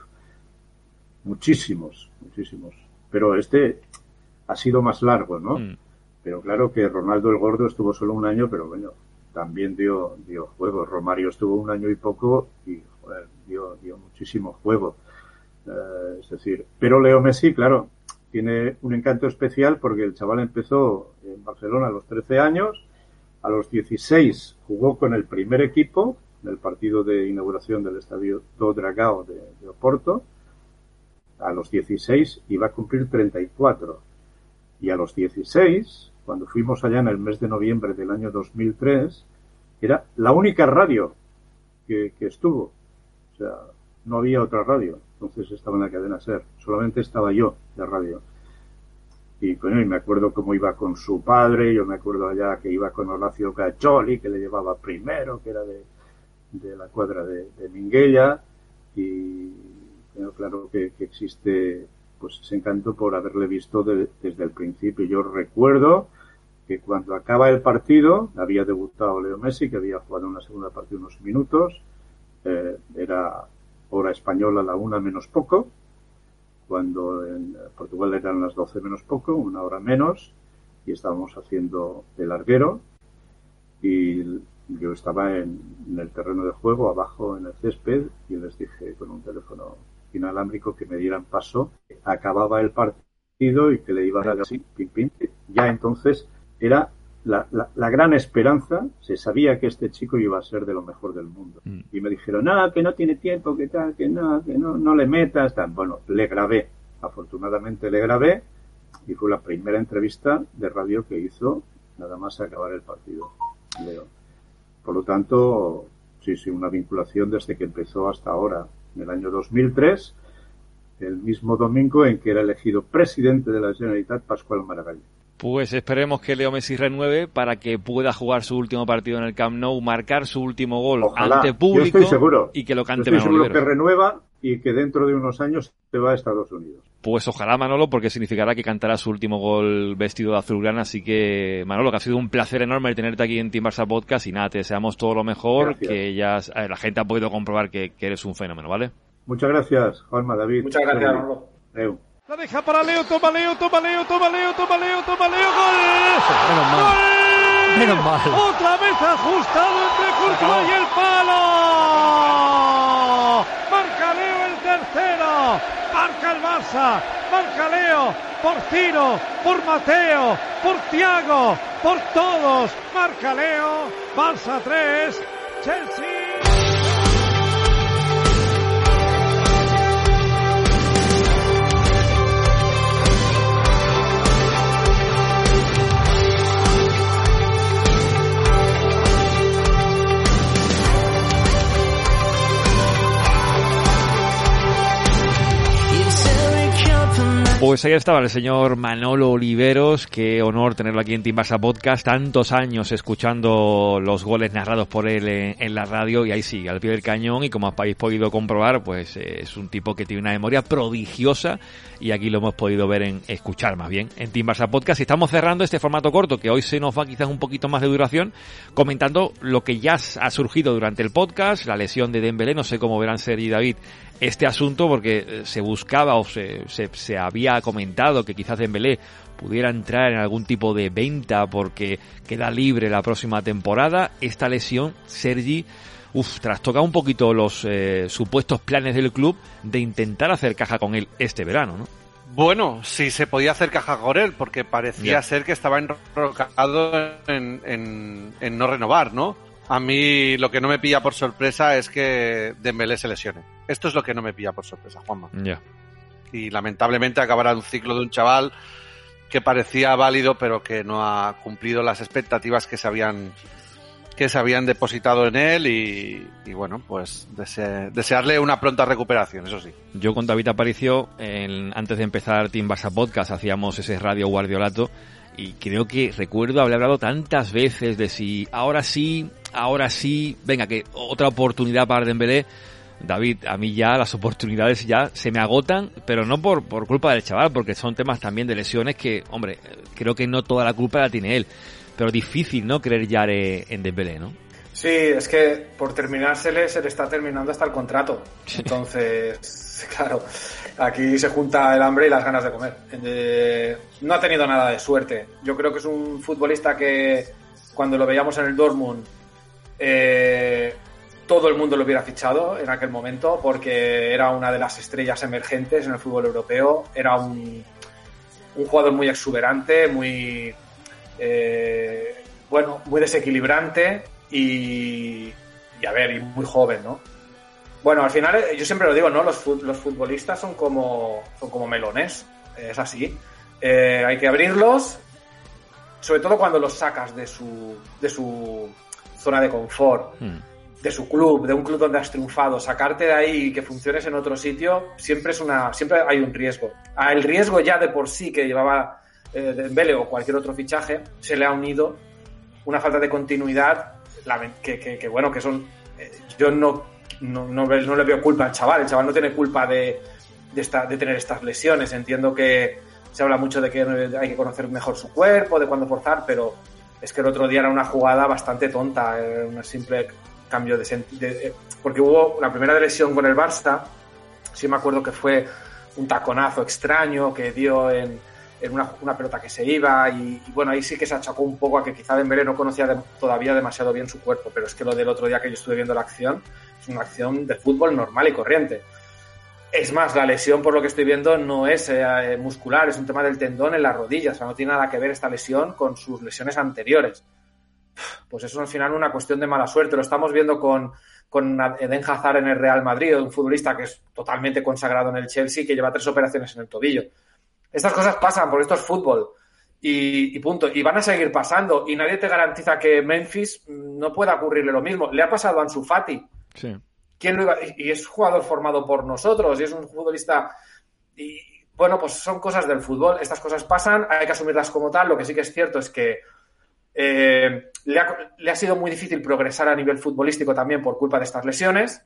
Muchísimos. Pero este ha sido más largo, ¿no? Pero claro que Ronaldo el Gordo estuvo solo un año, pero bueno, también dio juego. Romario estuvo un año y poco y, joder, dio muchísimo juego. Es decir, pero Leo Messi, claro, tiene un encanto especial porque el chaval empezó en Barcelona a los 13 años, a los 16 jugó con el primer equipo en el partido de inauguración del estadio do Dragao de Oporto, a los 16 iba a cumplir 34 y a los 16, cuando fuimos allá en el mes de noviembre del año 2003, era la única radio que estuvo, o sea, no había otra radio, entonces estaba en la cadena SER, solamente estaba yo de radio. Y bueno, y me acuerdo cómo iba con su padre, yo me acuerdo allá que iba con Horacio Caccioli, que le llevaba primero, que era de la cuadra de Minguella, y bueno, claro que existe pues ese encanto por haberle visto desde el principio. Yo recuerdo que cuando acaba el partido, había debutado Leo Messi, que había jugado en la segunda parte unos minutos, era hora española, la 1 menos poco, cuando en Portugal eran las 12 menos poco, 1 hora menos, y estábamos haciendo el larguero, y yo estaba en el terreno de juego, abajo en el césped, y les dije con un teléfono inalámbrico que me dieran paso. Acababa el partido y que le iba a dar así, pim, pim. Ya entonces era la gran esperanza, se sabía que este chico iba a ser de lo mejor del mundo. Y me dijeron, que no tiene tiempo, que tal, que no le metas, tal. Bueno, le grabé, afortunadamente le grabé, y fue la primera entrevista de radio que hizo nada más acabar el partido, Leo. Por lo tanto, sí, una vinculación desde que empezó hasta ahora. En el año 2003, el mismo domingo en que era elegido presidente de la Generalitat Pascual Maragall. Pues esperemos que Leo Messi renueve para que pueda jugar su último partido en el Camp Nou, marcar su último gol. Ojalá, ante público. Yo estoy seguro. Y que lo cante Manolo. Estoy seguro Oliveros. Que renueva y que dentro de unos años se va a Estados Unidos. Pues ojalá, Manolo, porque significará que cantará su último gol vestido de azulgrana. Así que, Manolo, que ha sido un placer enorme tenerte aquí en Team Barça Podcast y nada, te deseamos todo lo mejor. Gracias. Que ya la gente ha podido comprobar que eres un fenómeno, ¿vale? Muchas gracias, Juanma, David. Muchas gracias, Manolo. La deja para Leo, toma Leo, ¡gol! ¡Gol! Menos mal. Otra vez ajustado entre Courtois y el palo. Marca Leo el tercero. Marca el Barça. Marca Leo por Ciro, por Mateo, por Thiago, por todos. Marca Leo. Barça 3, Chelsea. Pues ahí estaba el señor Manolo Oliveros, qué honor tenerlo aquí en Team Barça Podcast, tantos años escuchando los goles narrados por él en la radio, y ahí sí, al pie del cañón, y como habéis podido comprobar, pues es un tipo que tiene una memoria prodigiosa, y aquí lo hemos podido ver escuchar más bien, en Team Barça Podcast. Y estamos cerrando este formato corto, que hoy se nos va quizás un poquito más de duración, comentando lo que ya ha surgido durante el podcast, la lesión de Dembélé. No sé cómo verán Sergi y David este asunto, porque se buscaba o se había comentado que quizás Dembélé pudiera entrar en algún tipo de venta porque queda libre la próxima temporada. Esta lesión, Sergi, trastoca un poquito los supuestos planes del club de intentar hacer caja con él este verano, ¿no? Bueno, sí se podía hacer caja con él, porque parecía ser que estaba enrocado en no renovar, ¿no? A mí lo que no me pilla por sorpresa es que Dembélé se lesione. Esto es lo que no me pilla por sorpresa, Juanma. Ya. Y lamentablemente acabará un ciclo de un chaval que parecía válido, pero que no ha cumplido las expectativas que se habían depositado en él, y bueno, pues desearle una pronta recuperación, eso sí. Yo con David Aparicio, antes de empezar Team Barça Podcast, hacíamos ese Radio Guardiolato, y creo que recuerdo haber hablado tantas veces de si ahora sí, venga, que otra oportunidad para Dembélé. David, a mí ya las oportunidades ya se me agotan, pero no por culpa del chaval, porque son temas también de lesiones que, hombre, creo que no toda la culpa la tiene él, pero difícil, ¿no?, creer ya en Dembélé, ¿no? Sí, es que por terminársele se le está terminando hasta el contrato. Entonces, claro, aquí se junta el hambre y las ganas de comer. No ha tenido nada de suerte. Yo creo que es un futbolista que cuando lo veíamos en el Dortmund, todo el mundo lo hubiera fichado en aquel momento, porque era una de las estrellas emergentes en el fútbol europeo. Era un jugador muy exuberante, muy muy desequilibrante y muy joven, ¿no? Bueno, al final yo siempre lo digo, ¿no? Los futbolistas son como melones, es así. Hay que abrirlos, sobre todo cuando los sacas de su zona de confort, de su club, de un club donde has triunfado. Sacarte de ahí y que funciones en otro sitio siempre hay un riesgo. El riesgo ya de por sí que llevaba Dembélé o cualquier otro fichaje, se le ha unido una falta de continuidad que son yo no le veo culpa al chaval. El chaval no tiene culpa de tener estas lesiones. Entiendo que se habla mucho de que hay que conocer mejor su cuerpo, de cuándo forzar, pero es que el otro día era una jugada bastante tonta, un simple cambio porque hubo la primera lesión con el Barça, sí me acuerdo que fue un taconazo extraño que dio en una pelota que se iba, y bueno, ahí sí que se achacó un poco a que quizá Dembélé no conocía todavía demasiado bien su cuerpo, pero es que lo del otro día que yo estuve viendo la acción es una acción de fútbol normal y corriente. Es más, la lesión, por lo que estoy viendo, no es muscular, es un tema del tendón en la rodilla, o sea, no tiene nada que ver esta lesión con sus lesiones anteriores. Pues eso es al final una cuestión de mala suerte. Lo estamos viendo con Eden Hazard en el Real Madrid, un futbolista que es totalmente consagrado en el Chelsea, que lleva 3 operaciones en el tobillo. Estas cosas pasan, porque esto es fútbol y punto. Y van a seguir pasando, y nadie te garantiza que Memphis no pueda ocurrirle lo mismo. Le ha pasado a Ansu Fati. Sí. ¿Quién lo iba? Y es jugador formado por nosotros, y es un futbolista. Y bueno, pues son cosas del fútbol. Estas cosas pasan, hay que asumirlas como tal. Lo que sí que es cierto es que le ha sido muy difícil progresar a nivel futbolístico también por culpa de estas lesiones,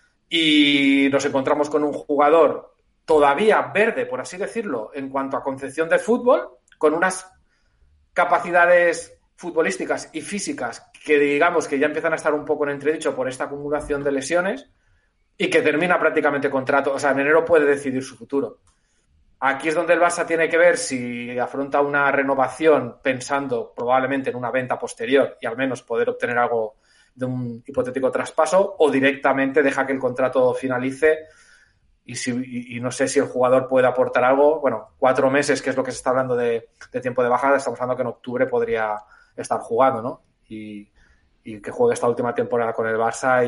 y nos encontramos con un jugador todavía verde, por así decirlo, en cuanto a concepción de fútbol, con unas capacidades futbolísticas y físicas que digamos que ya empiezan a estar un poco en entredicho por esta acumulación de lesiones, y que termina prácticamente contrato. O sea, en enero puede decidir su futuro. Aquí es donde el Barça tiene que ver si afronta una renovación pensando probablemente en una venta posterior y al menos poder obtener algo de un hipotético traspaso, o directamente deja que el contrato finalice y no sé si el jugador puede aportar algo. Bueno, 4 meses, que es lo que se está hablando de tiempo de bajada, estamos hablando que en octubre podría estar jugando, ¿no? Y que juegue esta última temporada con el Barça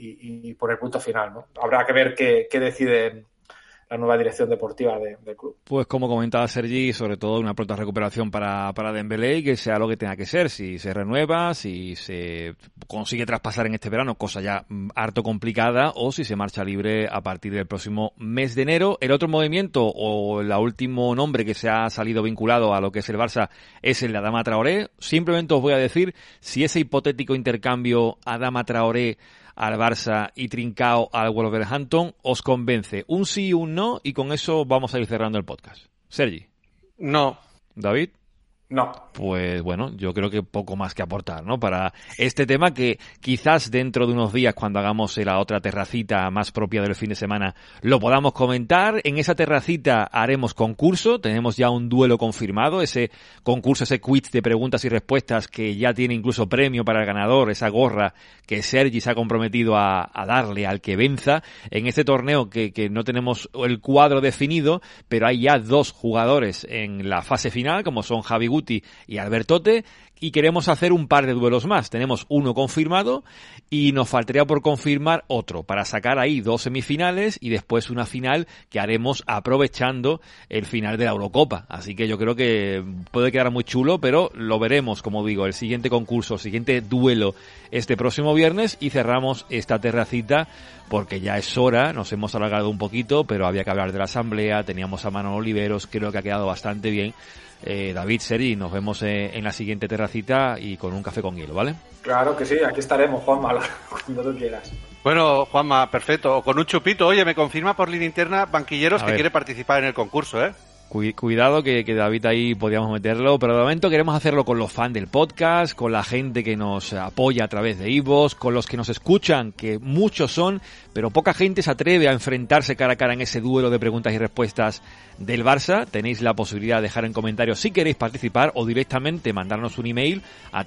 y por el punto final, ¿no? Habrá que ver qué decide la nueva dirección deportiva del club. Pues como comentaba Sergi, sobre todo una pronta recuperación para Dembélé, y que sea lo que tenga que ser, si se renueva, si se consigue traspasar en este verano, cosa ya harto complicada, o si se marcha libre a partir del próximo mes de enero. El otro movimiento o el último nombre que se ha salido vinculado a lo que es el Barça es el de Adama Traoré. Simplemente os voy a decir si ese hipotético intercambio Adama Traoré al Barça y Trincao al Wolverhampton os convence. Un sí y un no, y con eso vamos a ir cerrando el podcast. Sergi. No. David. No. Pues bueno, yo creo que poco más que aportar, ¿no? Para este tema que quizás dentro de unos días, cuando hagamos la otra terracita más propia del fin de semana, lo podamos comentar. En esa terracita haremos concurso, tenemos ya un duelo confirmado, ese concurso, ese quiz de preguntas y respuestas que ya tiene incluso premio para el ganador, esa gorra que Sergi se ha comprometido a darle al que venza en este torneo que no tenemos el cuadro definido, pero hay ya 2 jugadores en la fase final, como son Javi Guti y Albertote, y queremos hacer un par de duelos más. Tenemos uno confirmado y nos faltaría por confirmar otro para sacar ahí 2 semifinales y después una final que haremos aprovechando el final de la Eurocopa. Así que yo creo que puede quedar muy chulo, pero lo veremos, como digo, el siguiente concurso, el siguiente duelo este próximo viernes, y cerramos esta terracita porque ya es hora. Nos hemos alargado un poquito, pero había que hablar de la asamblea, teníamos a Manolo Oliveros, creo que ha quedado bastante bien. David, Sergi, nos vemos en la siguiente terracita y con un café con hielo, ¿vale? Claro que sí, aquí estaremos, Juanma, cuando tú quieras. Bueno, Juanma, perfecto. O con un chupito. Oye, me confirma por línea interna Banquilleros que quiere participar en el concurso, ¿eh? Cuidado que David ahí podíamos meterlo, pero de momento queremos hacerlo con los fans del podcast, con la gente que nos apoya a través de iVoox, con los que nos escuchan, que muchos son, pero poca gente se atreve a enfrentarse cara a cara en ese duelo de preguntas y respuestas del Barça. Tenéis la posibilidad de dejar en comentarios si queréis participar o directamente mandarnos un email a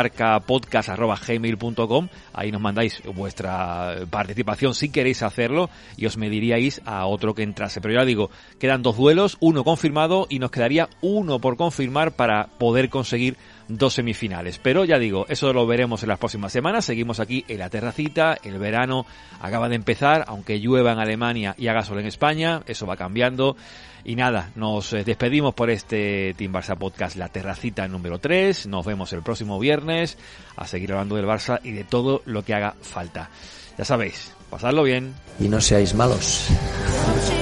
teambarcapodcast@gmail.com. Ahí nos mandáis vuestra participación si queréis hacerlo y os mediríais a otro que entrase. Pero ya digo, quedan 2 duelos, uno confirmado y nos quedaría uno por confirmar para poder conseguir 2 semifinales. Pero ya digo, eso lo veremos en las próximas semanas. Seguimos aquí en la terracita, el verano acaba de empezar, aunque llueva en Alemania y haga sol en España, eso va cambiando. Y nada, nos despedimos por este Team Barça Podcast, la terracita número 3. Nos vemos el próximo viernes a seguir hablando del Barça y de todo lo que haga falta. Ya sabéis, pasadlo bien. Y no seáis malos.